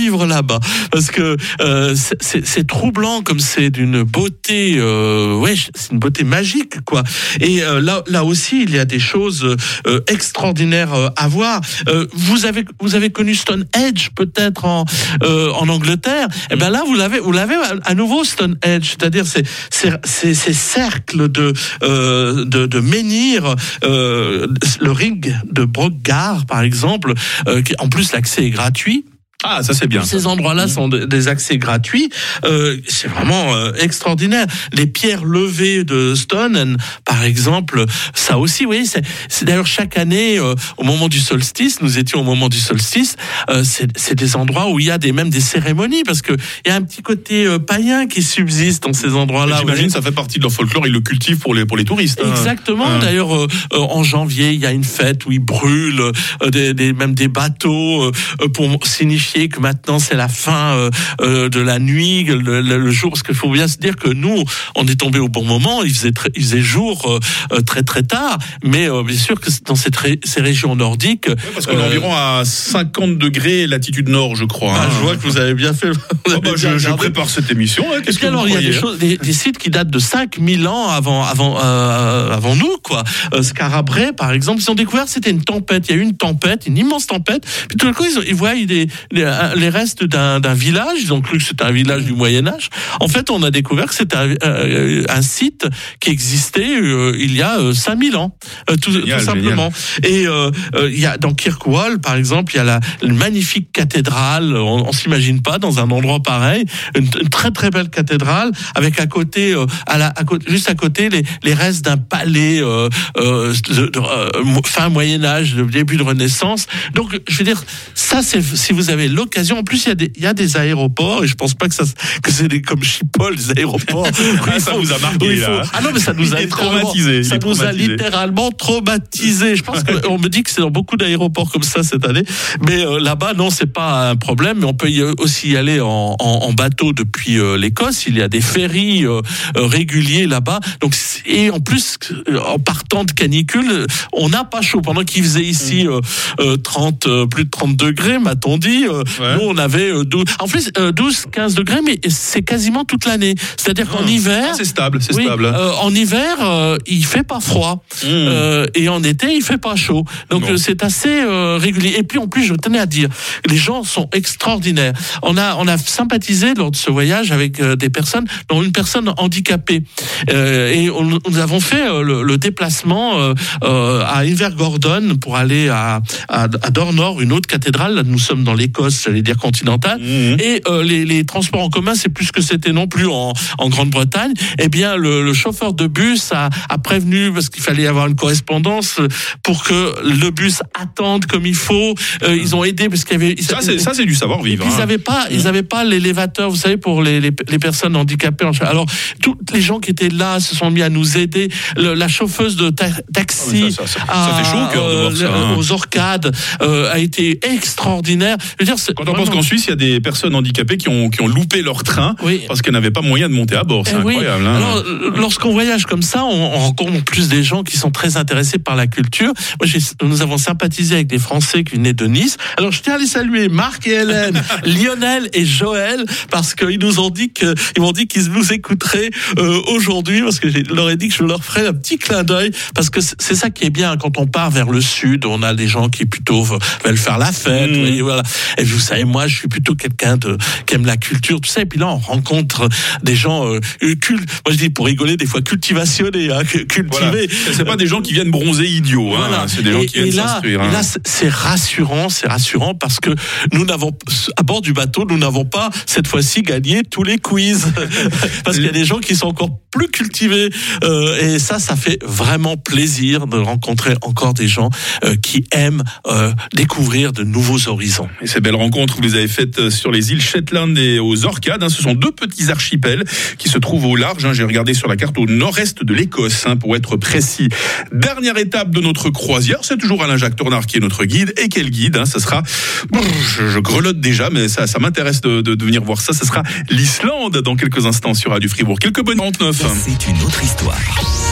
vivre là-bas parce que euh, c'est, c'est, c'est troublant comme c'est d'une beauté, euh, ouais, c'est une beauté magique quoi. Et euh, là, là aussi, il y a des choses euh, extraordinaires euh, à voir. Euh, vous avez, vous avez connu Stonehenge peut-être en euh, en Angleterre. Et ben là, vous l'avez, vous l'avez à nouveau Stonehenge, c'est-à-dire c'est c'est c'est ces cercles de euh, de, de menhirs, euh, le ring de Brocgar par exemple. Euh, qui, en plus, l'accès est gratuit. Ah, ça c'est bien. Ces ça. endroits-là mmh. sont de, des accès gratuits. Euh, c'est vraiment euh, extraordinaire. Les pierres levées de Stonehenge, par exemple, ça aussi, oui. C'est, c'est d'ailleurs chaque année, euh, au moment du solstice, nous étions au moment du solstice. Euh, c'est, c'est des endroits où il y a des même des cérémonies, parce que il y a un petit côté euh, païen qui subsiste dans ces endroits-là. Mais j'imagine, ça fait partie de leur folklore. Ils le cultivent pour les pour les touristes. Exactement. Hein. D'ailleurs, euh, euh, en janvier, il y a une fête où ils brûlent euh, des, des même des bateaux euh, pour signifier que maintenant c'est la fin euh, euh, de la nuit, le, le, le jour, parce qu'il faut bien se dire que nous, on est tombé au bon moment, il faisait, très, il faisait jour euh, très très tard, mais euh, bien sûr que dans cette ré, ces régions nordiques... Oui, parce qu'on euh, est environ à cinquante degrés latitude nord, je crois. Ah, hein. Je vois que vous avez bien fait... Oh bah, je, je prépare cette émission. Hein. Qu'est-ce que alors, vous il y a des, hein choses, des, des sites qui datent de cinq mille ans avant, avant, euh, avant nous, quoi. Euh, Scarabray, par exemple, ils ont découvert que c'était une tempête. Il y a eu une tempête, une immense tempête, puis tout d'un coup, ils, ils voient des... des les restes d'un, d'un village, ils ont cru que c'était un village du Moyen-Âge. En fait, on a découvert que c'était un, euh, un site qui existait euh, il y a euh, cinq mille ans, euh, tout, génial, tout simplement. Génial. Et euh, euh, il y a dans Kirkwall, par exemple, il y a la une magnifique cathédrale. On, on s'imagine pas dans un endroit pareil, une, une très très belle cathédrale avec à côté, euh, à la, à côté, juste à côté, les, les restes d'un palais euh, euh, de, de, euh, fin Moyen-Âge, début de Renaissance. Donc, je veux dire, ça, c'est si vous avez l'occasion. En plus, il y a des, il y a des aéroports, et je pense pas que ça, que c'est des, comme Schiphol, les aéroports. Ah, ça faut, vous a marqué, faut, là. Ah non, mais ça nous a traumatisé. Ça nous a littéralement traumatisé. Je pense qu'on me dit que c'est dans beaucoup d'aéroports comme ça cette année. Mais euh, là-bas, non, c'est pas un problème, mais on peut y, aussi y aller en, en, en bateau depuis euh, l'Écosse. Il y a des ferries euh, réguliers là-bas. Donc, et en plus, en partant de canicule, on n'a pas chaud. Pendant qu'il faisait ici euh, euh, trente, euh, plus de trente degrés, m'a-t-on dit, euh, ouais. Nous, on avait euh, douze, en plus, euh, douze, quinze degrés, mais c'est quasiment toute l'année. C'est-à-dire qu'en ah, hiver. C'est stable, c'est oui, stable. Euh, en hiver, euh, il fait pas froid. Mmh. Euh, et en été, il fait pas chaud. Donc, euh, c'est assez euh, régulier. Et puis, en plus, je tenais à dire, les gens sont extraordinaires. On a, on a sympathisé lors de ce voyage avec euh, des personnes, dont une personne handicapée. Euh, et on, nous avons fait euh, le, le déplacement euh, euh, à Invergordon pour aller à, à, à Dornor, une autre cathédrale. Là, nous sommes dans l'Écosse, j'allais dire continentale. Mmh. Et euh, les, les transports en commun, c'est plus ce que c'était non plus en, en Grande-Bretagne. Eh bien, le, le chauffeur de bus a, a prévenu, parce qu'il fallait avoir une correspondance, pour que le bus attende comme il faut. Euh, ils ont aidé parce qu'il y avait... Ça, c'est, ça, c'est du savoir-vivre. Ils n'avaient pas, ils avaient pas l'élévateur, vous savez, pour les, les, les personnes handicapées. Alors, tous les gens qui étaient là se sont mis à nous aider. Le, la chauffeuse de ta, taxi ça, ça, ça, à, ça fait chaud au cœur de voir ça, hein. aux Orcades euh, a été extraordinaire. Je veux dire, c'est quand on pense qu'en Suisse, il y a des personnes handicapées qui ont, qui ont loupé leur train oui. parce qu'elles n'avaient pas moyen de monter à bord. C'est eh incroyable. Oui. Hein. Alors, lorsqu'on voyage comme ça, on, on rencontre en plus des gens qui sont très intéressés par la culture. Moi, j'ai, nous avons sympathisé avec des Français qui venaient de Nice. Alors, je tiens à les saluer, Marc et Hélène, Lionel et Joël, parce qu'ils nous ont dit que, ils m'ont dit qu'ils nous écouteraient euh, aujourd'hui, parce que je leur ai dit que je leur ferais un petit clin d'œil, parce que c'est ça qui est bien quand on part vers le sud. On a des gens qui plutôt veulent faire la fête. Mmh. Et voilà. Et vous savez, moi, je suis plutôt quelqu'un de qui aime la culture, tout ça. Et puis là, on rencontre des gens euh, cul. Moi, je dis pour rigoler, des fois cultivationnés, hein, cultivés. Voilà. C'est pas des gens qui viennent bronzer idiots. Hein. Voilà. C'est des gens et, qui viennent là, s'instruire. Hein. Et là, c'est rassurant, c'est rassurant parce que nous n'avons à bord du bateau, nous n'avons pas cette fois-ci gagné tous les quiz parce qu'il y a des gens qui sont encore plus cultivés euh, et ça, ça fait vraiment plaisir de rencontrer encore des gens euh, qui aiment euh, découvrir de nouveaux horizons. Et ces belles rencontres, vous les avez faites sur les îles Shetland et aux Orcades. Hein. Ce sont deux petits archipels qui se trouvent au large. Hein. J'ai regardé sur la carte au nord-est de l'Écosse, hein, pour être précis. Dernière étape de notre croisière, c'est toujours Alain-Jacques Tornard qui est notre guide. Et quel guide, hein, ça sera, bon, je, je grelotte déjà, mais ça, ça m'intéresse de, de, de venir voir ça. Ça sera l'Islande dans quelques instants sur Radio Fribourg. Quelques bonnes trente-neuf. C'est une autre histoire.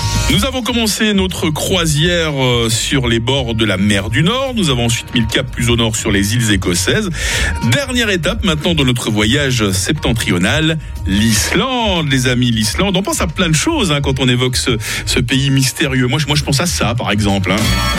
Nous avons commencé notre croisière sur les bords de la mer du Nord. Nous avons ensuite mis le cap plus au nord sur les îles écossaises. Dernière étape maintenant de notre voyage septentrional, l'Islande, les amis, l'Islande. On pense à plein de choses hein, quand on évoque ce, ce pays mystérieux. Moi je, moi, je pense à ça, par exemple. Hein.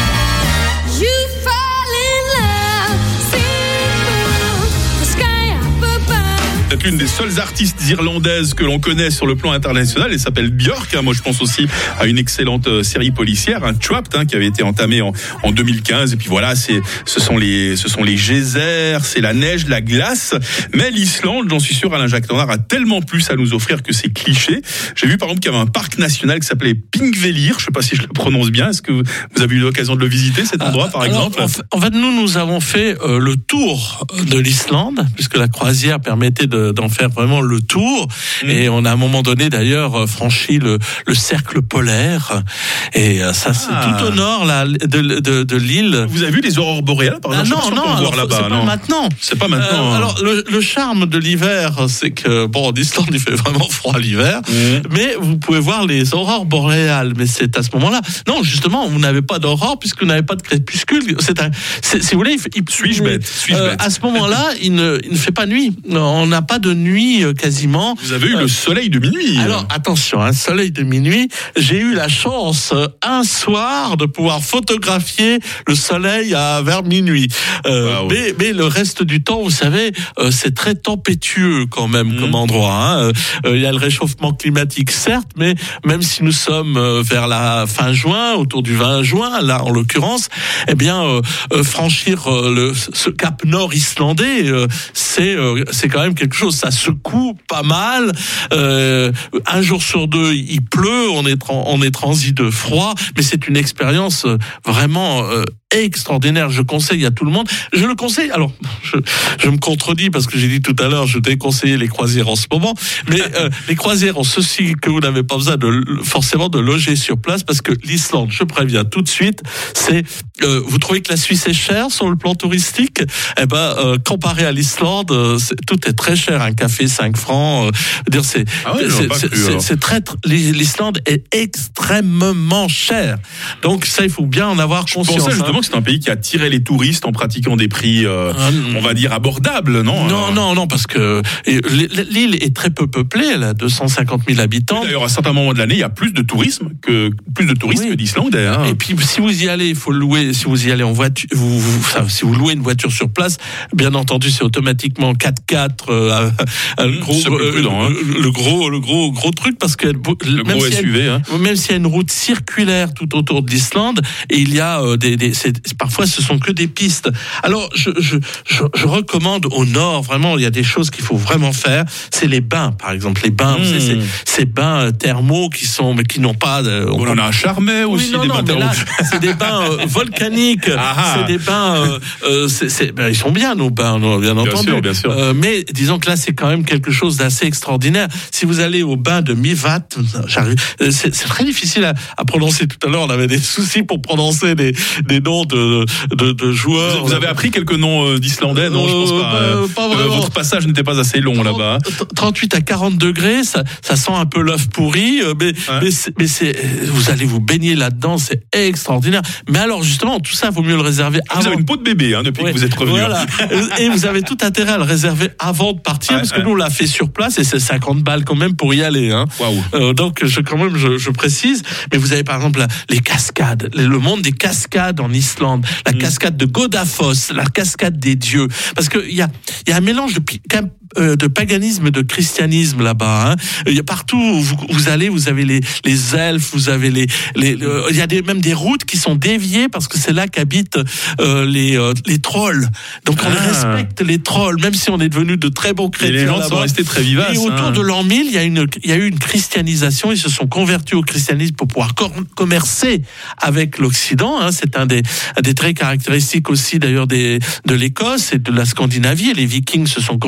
C'est l'une des seules artistes irlandaises que l'on connaît sur le plan international. Elle s'appelle Björk. Moi, je pense aussi à une excellente série policière, un Trapped, hein, qui avait été entamée en, en deux mille quinze. Et puis voilà, c'est, ce sont les, ce sont les geysers, c'est la neige, la glace. Mais l'Islande, j'en suis sûr, Alain Jacques Tendard a tellement plus à nous offrir que ces clichés. J'ai vu par exemple qu'il y avait un parc national qui s'appelait Pinkvellir. Je sais pas si je le prononce bien. Est-ce que vous avez eu l'occasion de le visiter, cet endroit, par Alors, exemple? en fait, en fait, nous, nous avons fait euh, le tour de l'Islande, puisque la croisière permettait de d'en faire vraiment le tour. Mmh. Et on a à un moment donné d'ailleurs franchi le, le cercle polaire. Et ça, c'est ah. tout au nord là, de, de, de l'île. Vous avez vu les aurores boréales par exemple? Ah, non, non, alors, là-bas, c'est non. pas maintenant. C'est pas maintenant. Euh, hein. Alors, le, le charme de l'hiver, c'est que, bon, en Islande, il fait vraiment froid l'hiver. Mmh. Mais vous pouvez voir les aurores boréales. Mais c'est à ce moment-là. Non, justement, vous n'avez pas d'aurore puisque vous n'avez pas de crépuscule. C'est un, c'est, si vous voulez, il, il, suis-je bête, suis-je euh, bête. À ce moment-là, il ne, il ne fait pas nuit. On n'a pas de nuit quasiment. Vous avez eu euh, le soleil de minuit. Alors attention, un soleil de minuit. J'ai eu la chance un soir de pouvoir photographier le soleil à vers minuit. Euh, wow. mais, mais le reste du temps, vous savez, euh, c'est très tempétueux quand même mmh. comme endroit. Hein. Euh, il y a le réchauffement climatique certes, mais même si nous sommes euh, vers la fin juin, autour du vingt juin, là en l'occurrence, eh bien euh, euh, franchir euh, le, ce cap nord islandais, euh, c'est euh, c'est quand même quelque chose. Ça secoue pas mal. Euh, un jour sur deux, il pleut. On est tra- on est transi de froid, mais c'est une expérience vraiment euh, extraordinaire. Je conseille à tout le monde. Je le conseille. Alors, je, je me contredis parce que j'ai dit tout à l'heure, je déconseillais les croisières en ce moment. Mais euh, les croisières ont ceci que vous n'avez pas besoin de forcément de loger sur place parce que l'Islande, je préviens tout de suite, c'est euh, vous trouvez que la Suisse est chère sur le plan touristique? Eh ben, euh, comparé à l'Islande, euh, c'est, tout est très cher. Un café cinq francs. Euh, dire c'est ah ouais, c'est, c'est, cru, c'est, c'est très l'Islande est extrêmement chère. Donc ça, il faut bien en avoir je conscience. Je pensais justement hein. que c'est un pays qui a attiré les touristes en pratiquant des prix, euh, ah, on va dire abordables, non? Non, alors... non, non, parce que l'île est très peu peuplée. Elle a deux cent cinquante mille habitants. Oui, d'ailleurs, à certains moments de l'année, il y a plus de tourisme que plus de touristes oui. que d'Islandais. Hein. Et puis, si vous y allez, il faut louer. Si vous y allez en voiture, vous, vous, enfin, si vous louez une voiture sur place, bien entendu, c'est automatiquement quatre-quatre. Euh, le gros, euh, prudent, hein. le gros, le gros, gros truc parce que le même gros s'il S U V, y a, hein. même s'il y a une route circulaire tout autour de l'Islande, et il y a euh, des, des c'est, parfois ce sont que des pistes. Alors, je, je, je, je recommande au nord, vraiment, il y a des choses qu'il faut vraiment faire. C'est les bains, par exemple, les bains, mmh. vous savez, c'est, ces bains thermaux qui sont, mais qui n'ont pas. De, on, on en a un Charmet oui, aussi non, des non, bains mais là, thermaux. C'est des bains euh, volcaniques. Ah, c'est des bains, euh, euh, c'est, c'est, ben, ils sont bien nos bains, bien, bien entendu. Sûr, bien sûr. Euh, mais disons que là, c'est quand même quelque chose d'assez extraordinaire. Si vous allez au bain de Mivat, c'est, c'est très difficile à, à prononcer. Tout à l'heure, on avait des soucis pour prononcer des, des noms de, de, de joueurs. Vous, vous avez appris quelques noms euh, d'Islandais? Non, euh, je pense pas. Euh, pas euh, votre passage n'était pas assez long trente, là-bas. trente-huit à quarante degrés, ça, ça sent un peu l'œuf pourri, mais, hein? mais, c'est, mais c'est, vous allez vous baigner là-dedans, c'est extraordinaire. Mais alors, justement, tout ça, vaut mieux le réserver avant. Vous avez une peau de bébé, hein, depuis oui, que vous êtes revenu. Voilà. Et vous avez tout intérêt à le réserver avant de partir, ouais, parce que ouais. nous, on l'a fait sur place et c'est cinquante balles quand même pour y aller. Hein. Wow. Euh, donc, je, quand même, je, je précise. Mais vous avez par exemple la, les cascades, le monde des cascades en Islande, la mmh. cascade de Godafoss, la cascade des dieux. Parce qu'il y a, y a un mélange de de paganisme et de christianisme là-bas. Hein. Il y a partout où vous, vous allez, vous avez les, les elfes, vous avez les, les, les il y a des, même des routes qui sont déviées parce que c'est là qu'habitent euh, les, euh, les trolls. Donc on ah. respecte les trolls, même si on est devenu de très bons chrétiens. Et les gens là-bas. sont restés très vivaces. Et autour hein. de l'an mille, il y a une, il y a eu une christianisation. Ils se sont convertis au christianisme pour pouvoir com- commercer avec l'Occident. Hein. C'est un des, un des traits caractéristiques aussi d'ailleurs des, de l'Écosse et de la Scandinavie. Et les Vikings se sont convertis pour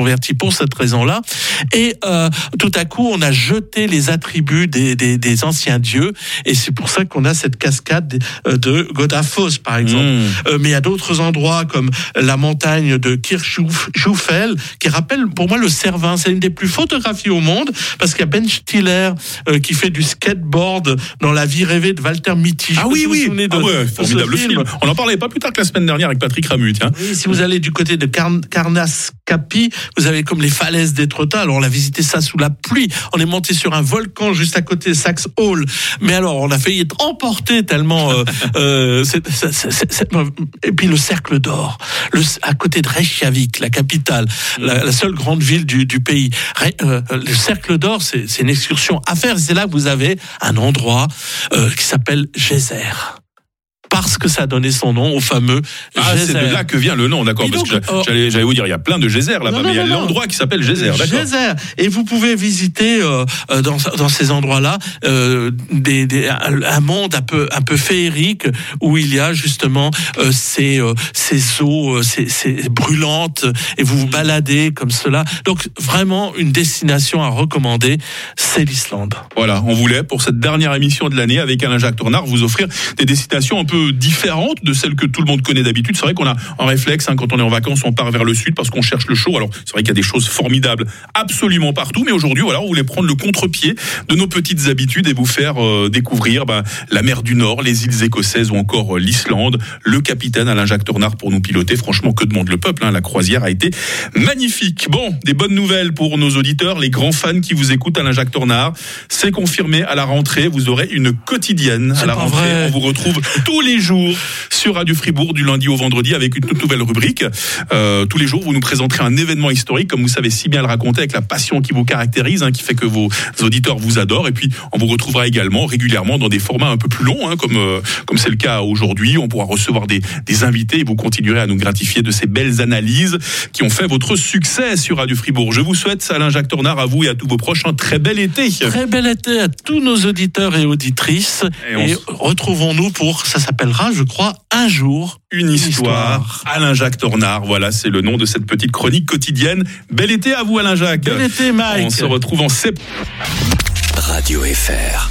pour cette raison-là. Et euh, tout à coup, on a jeté les attributs des, des, des anciens dieux, et c'est pour ça qu'on a cette cascade de Godafoss, par exemple. Mmh. Euh, mais il y a d'autres endroits comme la montagne de Kirchhoffel, qui rappelle pour moi le Cervin. C'est une des plus photographiées au monde, parce qu'il y a Ben Stiller euh, qui fait du skateboard dans La vie rêvée de Walter Mitty. Ah oui, oui, de, ah ouais, formidable film. film. On en parlait pas plus tard que la semaine dernière avec Patrick Ramu, tiens. Oui, si vous allez du côté de Car- Karnascapi, vous avez comme les falaises d'Étretat. Alors on a visité ça sous la pluie. On est monté sur un volcan juste à côté de Saxe Hall. Mais alors on a failli être emporté tellement. Euh, euh, c'est, c'est, c'est, c'est, et puis le Cercle d'Or, le, à côté de Reykjavik, la capitale, mmh. la, la seule grande ville du, du pays. Ré, euh, le Cercle d'Or, c'est, c'est une excursion à faire. C'est là que vous avez un endroit euh, qui s'appelle Geyser. Parce que ça a donné son nom au fameux ah, geyser. C'est de là que vient le nom, d'accord. Parce donc, que euh, j'allais, j'allais vous dire, il y a plein de geysers là-bas, non, non, mais il y a non, l'endroit non. qui s'appelle Geyser, d'accord. Geyser. Et vous pouvez visiter euh, dans, dans ces endroits-là euh, des, des, un monde un peu, un peu féerique où il y a justement euh, ces, euh, ces eaux euh, ces, ces brûlantes, et vous vous baladez comme cela. Donc vraiment une destination à recommander, c'est l'Islande. Voilà, on voulait pour cette dernière émission de l'année avec Alain-Jacques Tornard vous offrir des destinations un peu différentes de celles que tout le monde connaît d'habitude. C'est vrai qu'on a un réflexe, hein, quand on est en vacances, on part vers le sud parce qu'on cherche le chaud. Alors, c'est vrai qu'il y a des choses formidables absolument partout, mais aujourd'hui, voilà, on voulait prendre le contre-pied de nos petites habitudes et vous faire euh, découvrir bah, la mer du Nord, les îles écossaises ou encore euh, l'Islande. Le capitaine Alain-Jacques Tornard pour nous piloter. Franchement, que demande le peuple, hein, la croisière a été magnifique. Bon, des bonnes nouvelles pour nos auditeurs, les grands fans qui vous écoutent, Alain-Jacques Tornard. C'est confirmé, à la rentrée, vous aurez une quotidienne. C'est à la rentrée, vrai. On vous retrouve tous les jours sur Radio Fribourg du lundi au vendredi avec une toute nouvelle rubrique. Euh, tous les jours, vous nous présenterez un événement historique, comme vous savez si bien le raconter, avec la passion qui vous caractérise, hein, qui fait que vos auditeurs vous adorent. Et puis, on vous retrouvera également régulièrement dans des formats un peu plus longs, hein, comme euh, comme c'est le cas aujourd'hui. On pourra recevoir des des invités et vous continuerez à nous gratifier de ces belles analyses qui ont fait votre succès sur Radio Fribourg. Je vous souhaite, Alain-Jacques Tornard, à vous et à tous vos proches, un très bel été. Très bel été à tous nos auditeurs et auditrices. Et, et s... retrouvons-nous pour, ça s'appellera, je crois, Un jour, une histoire. histoire. Alain-Jacques Tornard, voilà, c'est le nom de cette petite chronique quotidienne. Bel été à vous, Alain-Jacques. Bel été, Mike. On se retrouve en septembre. Radio F R.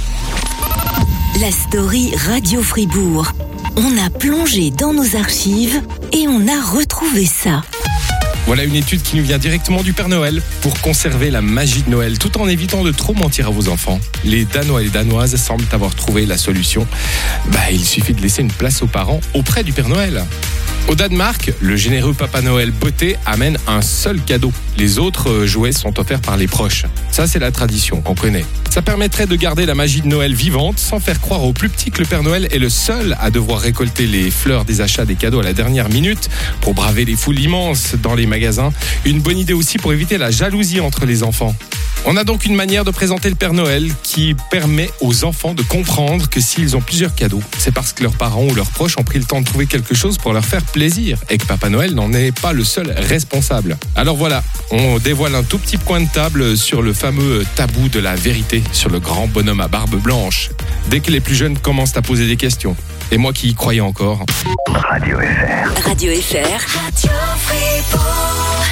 La story Radio Fribourg. On a plongé dans nos archives et on a retrouvé ça. Voilà une étude qui nous vient directement du Père Noël pour conserver la magie de Noël tout en évitant de trop mentir à vos enfants. Les Danois et les Danoises semblent avoir trouvé la solution. Bah, il suffit de laisser une place aux parents auprès du Père Noël. Au Danemark, le généreux Papa Noël Beauté amène un seul cadeau. Les autres jouets sont offerts par les proches. Ça, c'est la tradition qu'on connaît. Ça permettrait de garder la magie de Noël vivante sans faire croire aux plus petits que le Père Noël est le seul à devoir récolter les fleurs des achats des cadeaux à la dernière minute pour braver les foules immenses dans les magasins. Une bonne idée aussi pour éviter la jalousie entre les enfants. On a donc une manière de présenter le Père Noël qui permet aux enfants de comprendre que s'ils ont plusieurs cadeaux, c'est parce que leurs parents ou leurs proches ont pris le temps de trouver quelque chose pour leur faire plaisir et que Papa Noël n'en est pas le seul responsable. Alors voilà, on dévoile un tout petit coin de table sur le fameux tabou de la vérité sur le grand bonhomme à barbe blanche. Dès que les plus jeunes commencent à poser des questions, et moi qui y croyais encore. Radio F R. Radio F R. Radio Fribourg.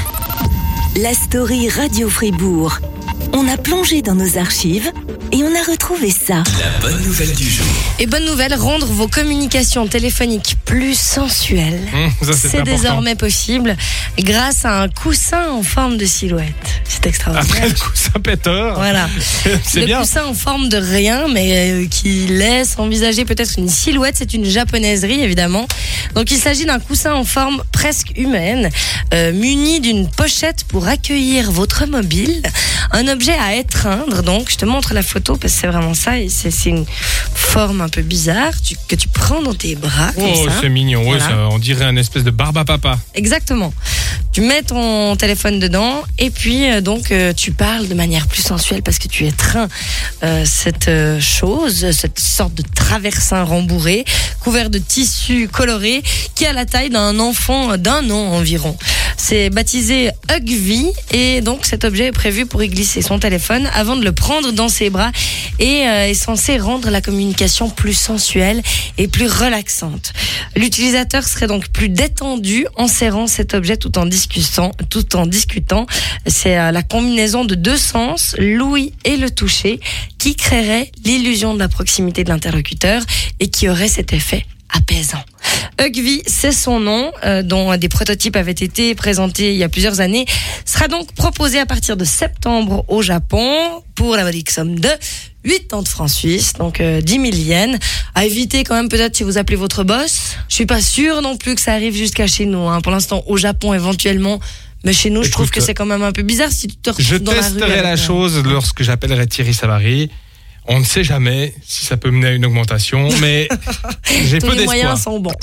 La story Radio Fribourg. On a plongé dans nos archives et on a retrouvé ça. La bonne nouvelle du jour. Et bonne nouvelle, rendre vos communications téléphoniques plus sensuelles. Mmh, ça, c'est c'est important. Désormais possible grâce à un coussin en forme de silhouette. C'est extraordinaire. Après le coussin péteur. Voilà. C'est le bien. coussin en forme de rien, mais euh, qui laisse envisager peut-être une silhouette. C'est une japonaiserie, évidemment. Donc il s'agit d'un coussin en forme presque humaine, euh, muni d'une pochette pour accueillir votre mobile. Un objet à étreindre, donc je te montre la photo parce que c'est vraiment ça, et c'est, c'est une forme un peu bizarre tu, que tu prends dans tes bras. Comme Oh, ça. c'est mignon, ouais, Voilà. ça, on dirait un espèce de barbe à papa. Exactement. Tu mets ton téléphone dedans et puis euh, donc euh, tu parles de manière plus sensuelle parce que tu étreins euh, cette euh, chose, cette sorte de traversin rembourré, couvert de tissu coloré qui a la taille d'un enfant d'un an environ. C'est baptisé Hugvy et donc cet objet est prévu pour y glisser son téléphone avant de le prendre dans ses bras cetera. Et euh, est censé rendre la communication plus sensuelle et plus relaxante. L'utilisateur serait donc plus détendu en serrant cet objet tout en discutant. Tout en discutant. C'est euh, la combinaison de deux sens, l'ouïe et le toucher, qui créerait l'illusion de la proximité de l'interlocuteur et qui aurait cet effet apaisant. Hugvie, c'est son nom, euh, dont des prototypes avaient été présentés il y a plusieurs années, sera donc proposé à partir de septembre au Japon pour la modique somme de quatre-vingts francs suisses, donc euh, dix mille yens. À éviter quand même peut-être si vous appelez votre boss. Je suis pas sûre non plus que ça arrive jusqu'à chez nous. Hein. Pour l'instant, au Japon éventuellement. Mais chez nous, Écoute, je trouve que c'est quand même un peu bizarre si tu te retrouves je dans la rue. Je testerai la avec... chose lorsque j'appellerai Thierry Savary. On ne sait jamais si ça peut mener à une augmentation, mais j'ai peu d'espoir. Tous les moyens sont bons.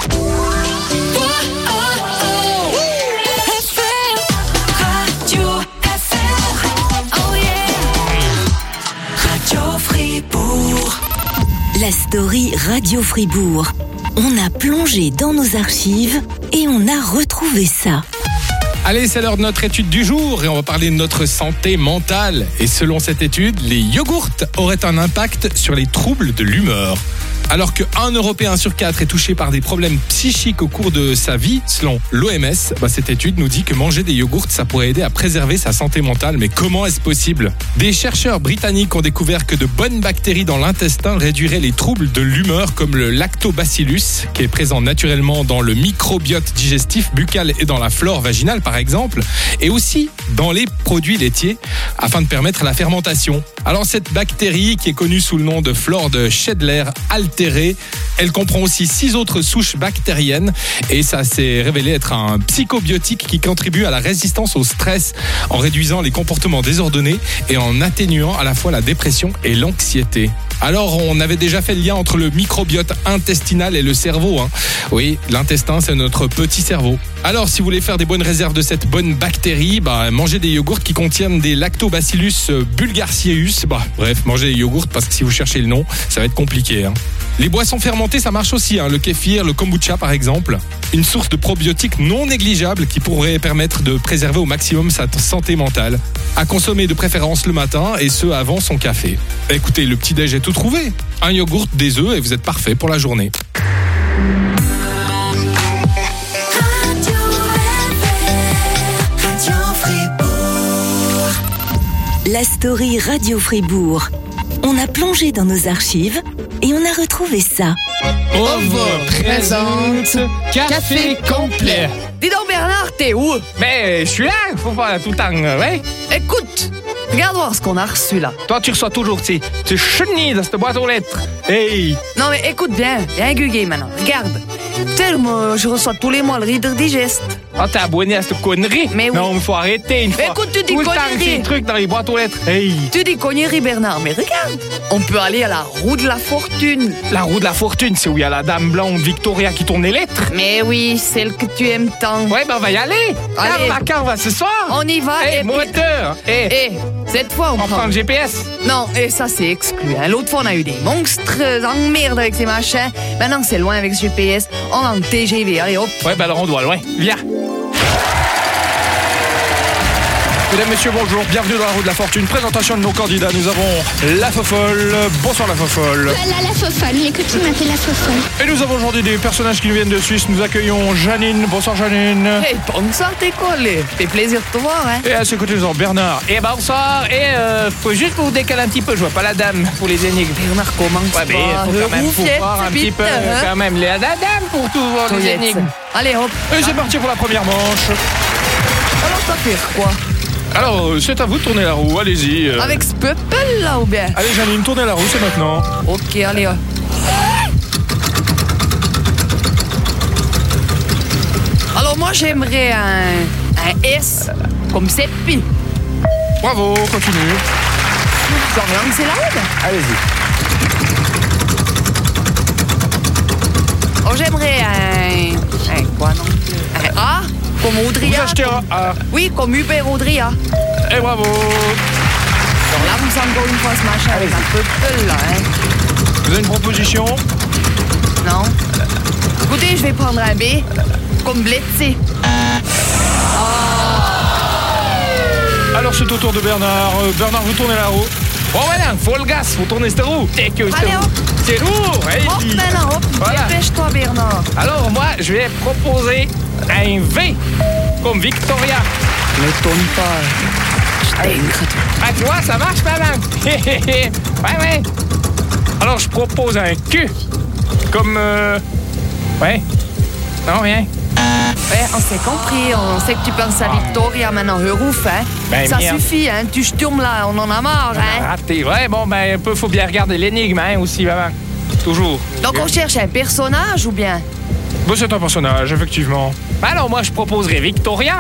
La story Radio Fribourg. On a plongé dans nos archives et on a retrouvé ça. Allez, c'est l'heure de notre étude du jour et on va parler de notre santé mentale. Et selon cette étude, les yogourts auraient un impact sur les troubles de l'humeur. Alors qu'un Européen sur quatre est touché par des problèmes psychiques au cours de sa vie, selon l'O M S, bah cette étude nous dit que manger des yogourts, ça pourrait aider à préserver sa santé mentale. Mais comment est-ce possible ? Des chercheurs britanniques ont découvert que de bonnes bactéries dans l'intestin réduiraient les troubles de l'humeur, comme le lactobacillus, qui est présent naturellement dans le microbiote digestif buccal et dans la flore vaginale, par exemple, et aussi dans les produits laitiers, afin de permettre la fermentation. Alors cette bactérie, qui est connue sous le nom de flore de Schedler altérée, elle comprend aussi six autres souches bactériennes et ça s'est révélé être un psychobiotique qui contribue à la résistance au stress en réduisant les comportements désordonnés et en atténuant à la fois la dépression et l'anxiété. Alors, on avait déjà fait le lien entre le microbiote intestinal et le cerveau. Hein. Oui, l'intestin, c'est notre petit cerveau. Alors, si vous voulez faire des bonnes réserves de cette bonne bactérie, bah, mangez des yogourts qui contiennent des lactobacillus bulgarcieus. Bah, bref, mangez des yogourts parce que si vous cherchez le nom, ça va être compliqué. Hein. Les boissons fermentées, ça marche aussi. Hein. Le kéfir, le kombucha, par exemple. Une source de probiotiques non négligeable qui pourrait permettre de préserver au maximum sa santé mentale. À consommer de préférence le matin et ce avant son café. Écoutez, le petit-déj est tout trouvé. Un yogourt, des œufs et vous êtes parfait pour la journée. La story Radio Fribourg. On a plongé dans nos archives et on a retrouvé ça. Ovo présente café complet. Dis donc Bernard, t'es où? Mais je suis là, faut pas tout le temps, ouais. Écoute, regarde voir ce qu'on a reçu là. Toi tu reçois toujours, tu sais, tu chenilles dans cette boîte aux lettres. Hey. Non mais écoute bien, viens guguer maintenant, regarde. Tu sais, moi je reçois tous les mois le Reader Digest. Oh, t'es abonné à cette connerie? Mais oui. Non, il faut arrêter une fois. Écoute, tu dis tout connerie. le temps, ces trucs dans les boîtes aux lettres. Hey. Tu dis connerie, Bernard, mais regarde. On peut aller à la roue de la fortune. La roue de la fortune, c'est où il y a la dame blonde Victoria qui tourne les lettres. Mais oui, celle que tu aimes tant. Ouais, ben on va y aller. Allez. Car, car, on va ce soir. On y va. Hey, et moteur. Puis... Hey. Hey, cette fois, on, on prend... prend le G P S. Non, et ça, c'est exclu. Hein. L'autre fois, on a eu des monstres en merde avec ces machins. Maintenant, c'est loin avec ce G P S. On a un T G V. Allez, hop. Ouais, ben alors on doit loin. Viens. Mesdames, messieurs, bonjour, bienvenue dans la roue de la fortune. Présentation de nos candidats, nous avons la fofolle. Bonsoir la fofolle. Voilà la fofolle, mes copines m'appellent la fofolle. Et nous avons aujourd'hui des personnages qui nous viennent de Suisse. Nous accueillons Janine. Bonsoir Janine. Hey, bonsoir tes collègues. Fait plaisir de te voir, hein. Et à ce côté, nous avons Bernard. Et bonsoir. Et euh, faut juste vous décaler un petit peu, je vois pas la dame pour les énigmes. Bernard, comment ouais, mais faut quand même faut voir un petit peu hein. Quand même la dame pour tout voir les énigmes. Allez hop. Et c'est parti pour la première manche. Alors ça fait quoi? Alors, c'est à vous de tourner la roue, allez-y. Euh... Avec ce peuple là ou bien? Allez Janine, tournez la roue, c'est maintenant. Ok, allez. Alors moi j'aimerais un, un S comme Seppi. Bravo, continue. J'en ai un, c'est là. Allez-y. Oh, j'aimerais un... Un quoi non? Un A comme Audria. Vous achetez un A. Oui, comme Hubert Audria. Et bravo. Alors là, vous encore une fois ce machin avec un peuple là, hein. Vous avez une proposition? Non. Écoutez, je vais prendre un B comme Blettsé. Alors c'est au tour de Bernard. Euh, Bernard, vous tournez la roue. Bon, voilà, faut le gaz, faut tourner cette roue. C'est que Allez, hop. c'est lourd. Hop Hey. maintenant, hop. Voilà. Dépêche-toi, Bernard. Alors, moi, je vais proposer un V comme Victoria. Ne tourne pas. Allez. Ah, tu vois, ça marche, madame. Ouais, ouais. Alors, je propose un Q comme. Euh... Ouais. Non, rien. Ouais, on s'est compris, on sait que tu penses à Victoria maintenant, Eurouf, hein. Ben, Ça merde. suffit, hein. Tu sturmes là, on en a marre, hein. Raté. Ouais, bon, ben, un peu, faut bien regarder l'énigme, hein, aussi, maman. Toujours. Donc on cherche un personnage ou bien? Bon, c'est un personnage, effectivement. Alors, moi, je proposerais Victoria.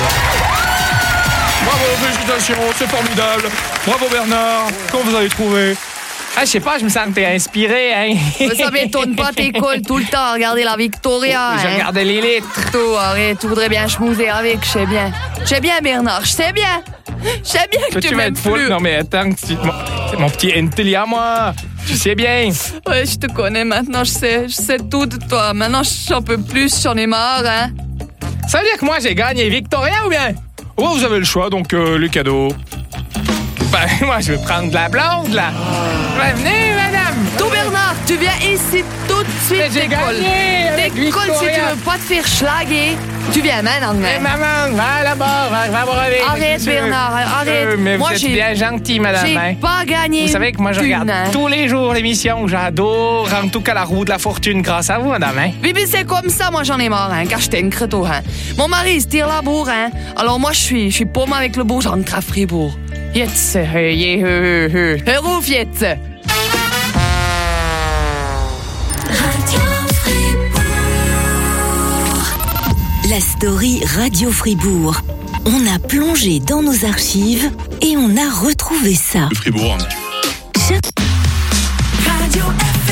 Bravo, félicitations, c'est formidable. Bravo, Bernard. Comment vous avez trouvé? Ah, je sais pas, je me sentais inspiré, hein. Mais ça m'étonne pas, t'écoles tout le temps à regarder la Victoria, Je hein. regardais les litres. Toi, arrête, tu voudrais bien schmouser avec, je sais bien. Je sais bien, Bernard, je sais bien. Je sais bien que Toi, tu tu vas m'aimes être folle. plus. Non, mais attends, c'est mon, c'est mon petit Intelli à moi. Tu sais bien. Ouais, je te connais maintenant, je sais, je sais tout de toi. Maintenant, j'en peux plus, j'en ai marre, hein. Ça veut dire que moi, j'ai gagné Victoria ou bien? Oh, vous avez le choix, donc euh, le cadeau. Ben, moi, je vais prendre de la blonde, là. Ben, venez, madame. Tout Bernard, tu viens ici tout de suite, Mais j'ai t'écoles. gagné avec T'écoles si tu Victoria. veux pas te faire schlaguer. Tu viens maintenant, Eh, maman, va là-bas, va, va voir avec. Arrête, monsieur. Bernard, arrête. Euh, mais Moi, vous êtes j'ai- bien gentil, madame. J'ai hein. pas gagné. Vous savez que moi, je une regarde thune, hein. tous les jours l'émission. J'adore, en tout cas, la roue de la fortune grâce à vous, madame. Hein. Oui, mais c'est comme ça, moi j'en ai marre, hein, car j'étais un créteau, hein. Mon mari, il se tire la bourre, hein. Alors moi, je suis, je suis paumé avec le beau, j'entre à Fribourg. Jetzt, euh, yeah, euh, euh, euh, Ruf jetzt. La story Radio Fribourg. On a plongé dans nos archives et on a retrouvé ça. Le Fribourg. Radio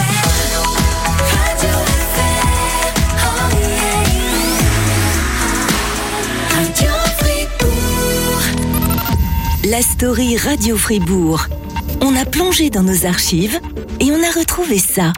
Radio Fribourg. La story Radio Fribourg. On a plongé dans nos archives et on a retrouvé ça.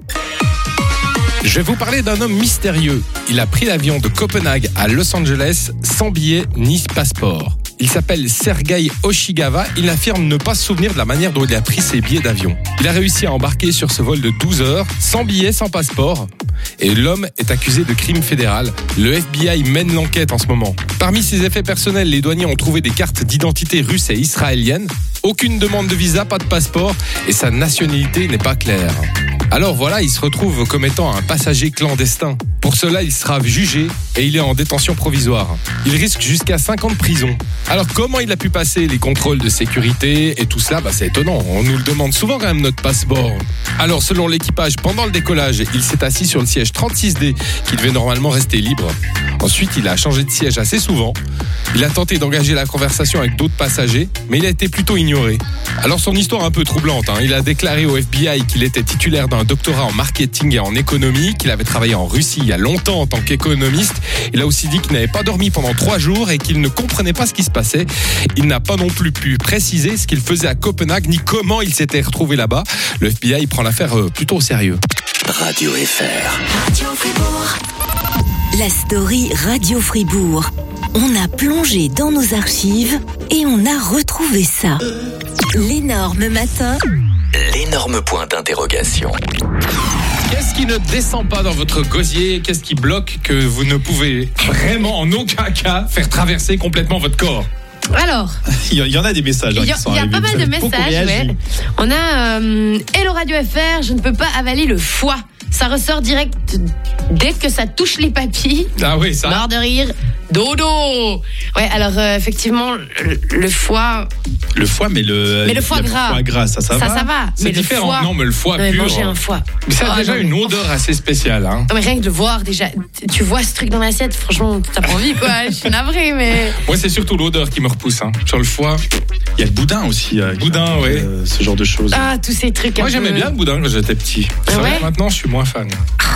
Je vais vous parler d'un homme mystérieux. Il a pris l'avion de Copenhague à Los Angeles sans billet ni passeport. Il s'appelle Sergei Oshigawa. Il affirme ne pas se souvenir de la manière dont il a pris ses billets d'avion. Il a réussi à embarquer sur ce vol de douze heures, sans billet, sans passeport. Et l'homme est accusé de crime fédéral. Le F B I mène l'enquête en ce moment. Parmi ses effets personnels, les douaniers ont trouvé des cartes d'identité russes et israéliennes. Aucune demande de visa, pas de passeport, et sa nationalité n'est pas claire. Alors voilà, il se retrouve comme étant un passager clandestin. Pour cela, il sera jugé et il est en détention provisoire. Il risque jusqu'à cinq ans de prison. Alors comment il a pu passer les contrôles de sécurité et tout cela, bah c'est étonnant. On nous le demande souvent quand même, notre passeport. Alors selon l'équipage, pendant le décollage, il s'est assis sur le siège trente-six D qui devait normalement rester libre. Ensuite, il a changé de siège assez souvent. Il a tenté d'engager la conversation avec d'autres passagers, mais il a été plutôt ignoré. Alors son histoire est un peu troublante, hein. Il a déclaré au F B I qu'il était titulaire d'un doctorat en marketing et en économie, qu'il avait travaillé en Russie il y a longtemps en tant qu'économiste. Il a aussi dit qu'il n'avait pas dormi pendant trois jours et qu'il ne comprenait pas ce qui se passait. Il n'a pas non plus pu préciser ce qu'il faisait à Copenhague ni comment il s'était retrouvé là-bas. Le F B I prend l'affaire euh, plutôt au sérieux. Radio F R. Radio Fribourg. La story Radio Fribourg. On a plongé dans nos archives et on a retrouvé ça. L'énorme matin. L'énorme point d'interrogation. Qu'est-ce qui ne descend pas dans votre gosier? Qu'est-ce qui bloque que vous ne pouvez vraiment en aucun cas faire traverser complètement votre corps? Alors, Il y en a des messages. il y a, qui sont il y a arrivés. pas mal Vous de avez beaucoup messages. réagi. Ouais. On a euh, Hello Radio F R, je ne peux pas avaler le foie. Ça ressort direct dès que ça touche les papilles. Ah oui, ça. Mort de rire. Dodo. Ouais, alors euh, effectivement, le, le foie. Le foie, mais le. Mais le foie gras. Le foie gras, ça, ça, Ça, va. ça va. C'est Mais le différent. foie- Non, mais le foie Non, mais pur. manger un foie. Mais ça a Ah, déjà non, une mais- odeur assez spéciale. Hein. Non, mais rien que de voir déjà, tu vois ce truc dans l'assiette, franchement, t'as pas envie quoi. Je suis navrée, mais. Moi, c'est surtout l'odeur qui me repousse. Hein. Sur le foie. Il y a le boudin aussi. euh, Boudin, qui- ouais. euh, ce genre de choses. Ah, tous ces trucs. Moi, un j'aimais peu- bien le boudin quand j'étais petit. C'est Ah vrai ouais que maintenant, je suis moins fan.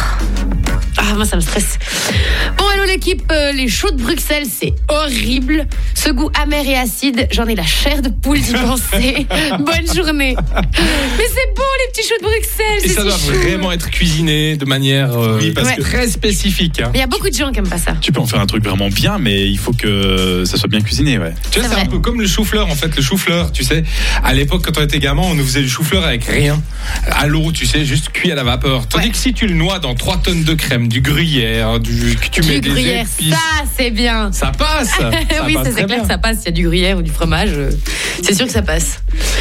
Ah, moi, ça me stresse. Bon, hello l'équipe, euh, les choux de Bruxelles, c'est horrible. Ce goût amer et acide, j'en ai la chair de poule d'y penser. Bonne journée. Mais c'est bon, les petits choux de Bruxelles, Et c'est ça si doit chou. vraiment être cuisiné de manière euh, Oui, parce que- très spécifique. Hein. Mais il y a beaucoup de gens qui aiment pas ça. Tu peux en faire un truc vraiment bien, mais il faut que ça soit bien cuisiné, ouais. Tu vois, c'est un peu comme le chou-fleur, en fait. Le chou-fleur, tu sais, à l'époque, quand on était gamin, on nous faisait du chou-fleur avec rien. À l'eau, tu sais, juste cuit à la vapeur. Tandis que si tu le noies dans trois tonnes de crème, du gruyère, du, que tu Du mets des gruyère, épices, ça c'est bien. ça passe. Ça oui, passe ça, très c'est clair bien. que ça passe. Il y a du gruyère ou du fromage, euh, c'est sûr que ça passe.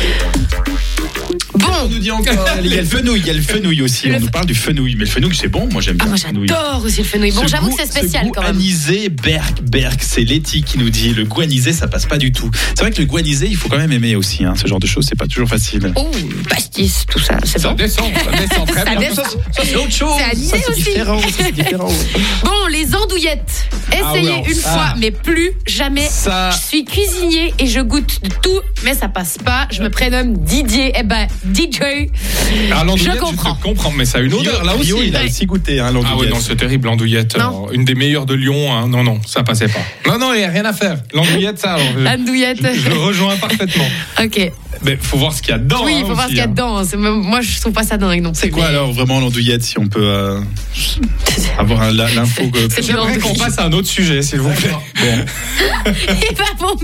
Bon, On nous dit encore, il y a le fenouil, il y a le fenouil aussi. On nous parle du fenouil, mais le fenouil c'est bon, moi j'aime bien. ah, moi le fenouil. j'adore aussi le fenouil. Bon, Ce j'avoue goût- que c'est spécial ce goût quand même. anisé, berk, berk, c'est Letty qui nous dit. Le goût anisé, ça passe pas du tout. C'est vrai que le goût anisé, il faut quand même aimer aussi. Hein, ce genre de choses, c'est pas toujours facile. Oh, pastis, tout ça, c'est Ça bon. descend, ça descend très Ça bien. descend. Ça, c'est autre chose. C'est anisé Ça, c'est aussi. différent. ça, c'est différent. Bon, les andouillettes. Ah Essayez ouais, alors une ça- fois, mais plus jamais. Ça- Je suis cuisinier et je goûte de tout, mais ça passe pas. Je me prénomme Didier. Eh ben, D J. Alors, Je l'andouillette, comprends. te comprends, mais ça a une odeur là aussi. Rio, il a aussi goûté hein, Ah ouais, l'andouillette. non, c'est terrible, l'andouillette. Non. Alors, une des meilleures de Lyon. Hein. Non, non, ça passait pas. Non, non, il n'y a rien à faire. L'andouillette, ça, alors, je, L'andouillette. je, je le rejoins parfaitement. Ok. Mais faut voir ce qu'il y a dedans. Oui, il hein, faut voir ce aussi, qu'il y a hein. dedans. C'est- Moi, je trouve pas ça dingue non plus. C'est quoi mais- alors vraiment l'andouillette, si on peut euh, avoir un- la- l'info que- C'est J'aimerais de qu'on l'andouille. passe à un autre sujet, s'il vous plaît. Bon. Et bah, bon,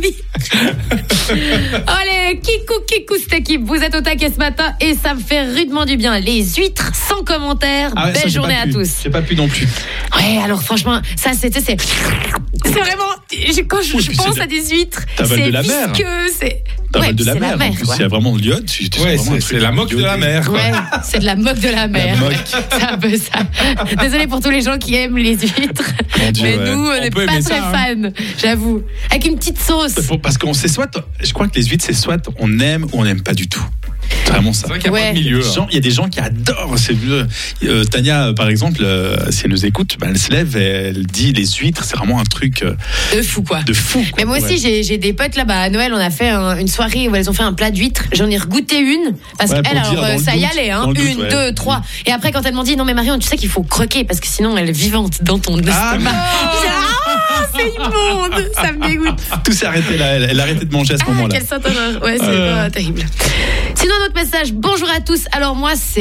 allez, kikou, kikou, cette équipe. Vous êtes au taquet ce matin et ça me fait rudement du bien. Les huîtres, sans commentaire. Ah ouais, ça, Belle j'ai journée pas à pu. tous. J'ai pas pu non plus. Ouais, alors franchement, ça, c'était, c'est, c'est vraiment, je- quand je, Oui, je puis pense c'est à des huîtres, t'avales c'est de la mer. visqueux, c'est, T'avales ouais, de la c'est mer. En plus, quoi. il y a vraiment de l'iode. tu- tu sens Ouais, vraiment un c'est truc c'est la moque de la iodé. mer. quoi. Ouais, c'est de la moque de la mer. moque. C'est un peu ça. Désolée pour tous les gens qui aiment les huîtres. Mon Dieu, mais ouais. nous, on On n'est peut pas aimer très ça, hein. fans, j'avoue. Avec une petite sauce. Faut- Parce qu'on sait soit, je crois que les huîtres, c'est soit on aime ou on n'aime pas du tout. C'est vraiment ça. C'est vrai qu'il n'y a Ouais. pas de milieu. Il y a des gens- il y a des gens qui adorent. C'est, euh, Tania, euh, par exemple, euh, si elle nous écoute, ben, elle se lève et elle dit les huîtres, c'est vraiment un truc euh, De fou, quoi. de fou. quoi. Mais moi aussi, Ouais. j'ai, j'ai des potes là-bas. À Noël, on a fait un- une soirée où elles ont fait un plat d'huîtres. J'en ai regoûté une. Parce Ouais, qu'elles, pour dire, alors, dans euh, le ça y doute, allait, hein. dans le doute, Une, ouais. deux, trois. Et après, quand elles m'ont dit, non, mais Marion, tu sais qu'il faut croquer parce que sinon, elle est vivante dans ton Ah, estomac. J'ai dit, ah, c'est immonde. Ça me dégoûte. Tout s'est arrêté là. Elle, elle a arrêté de manger à ce Ah, moment-là. quelle sainte horreur. Ouais, c'est Euh. pas terrible. Sinon, notre message. Bonjour à tous. Alors, moi, c'est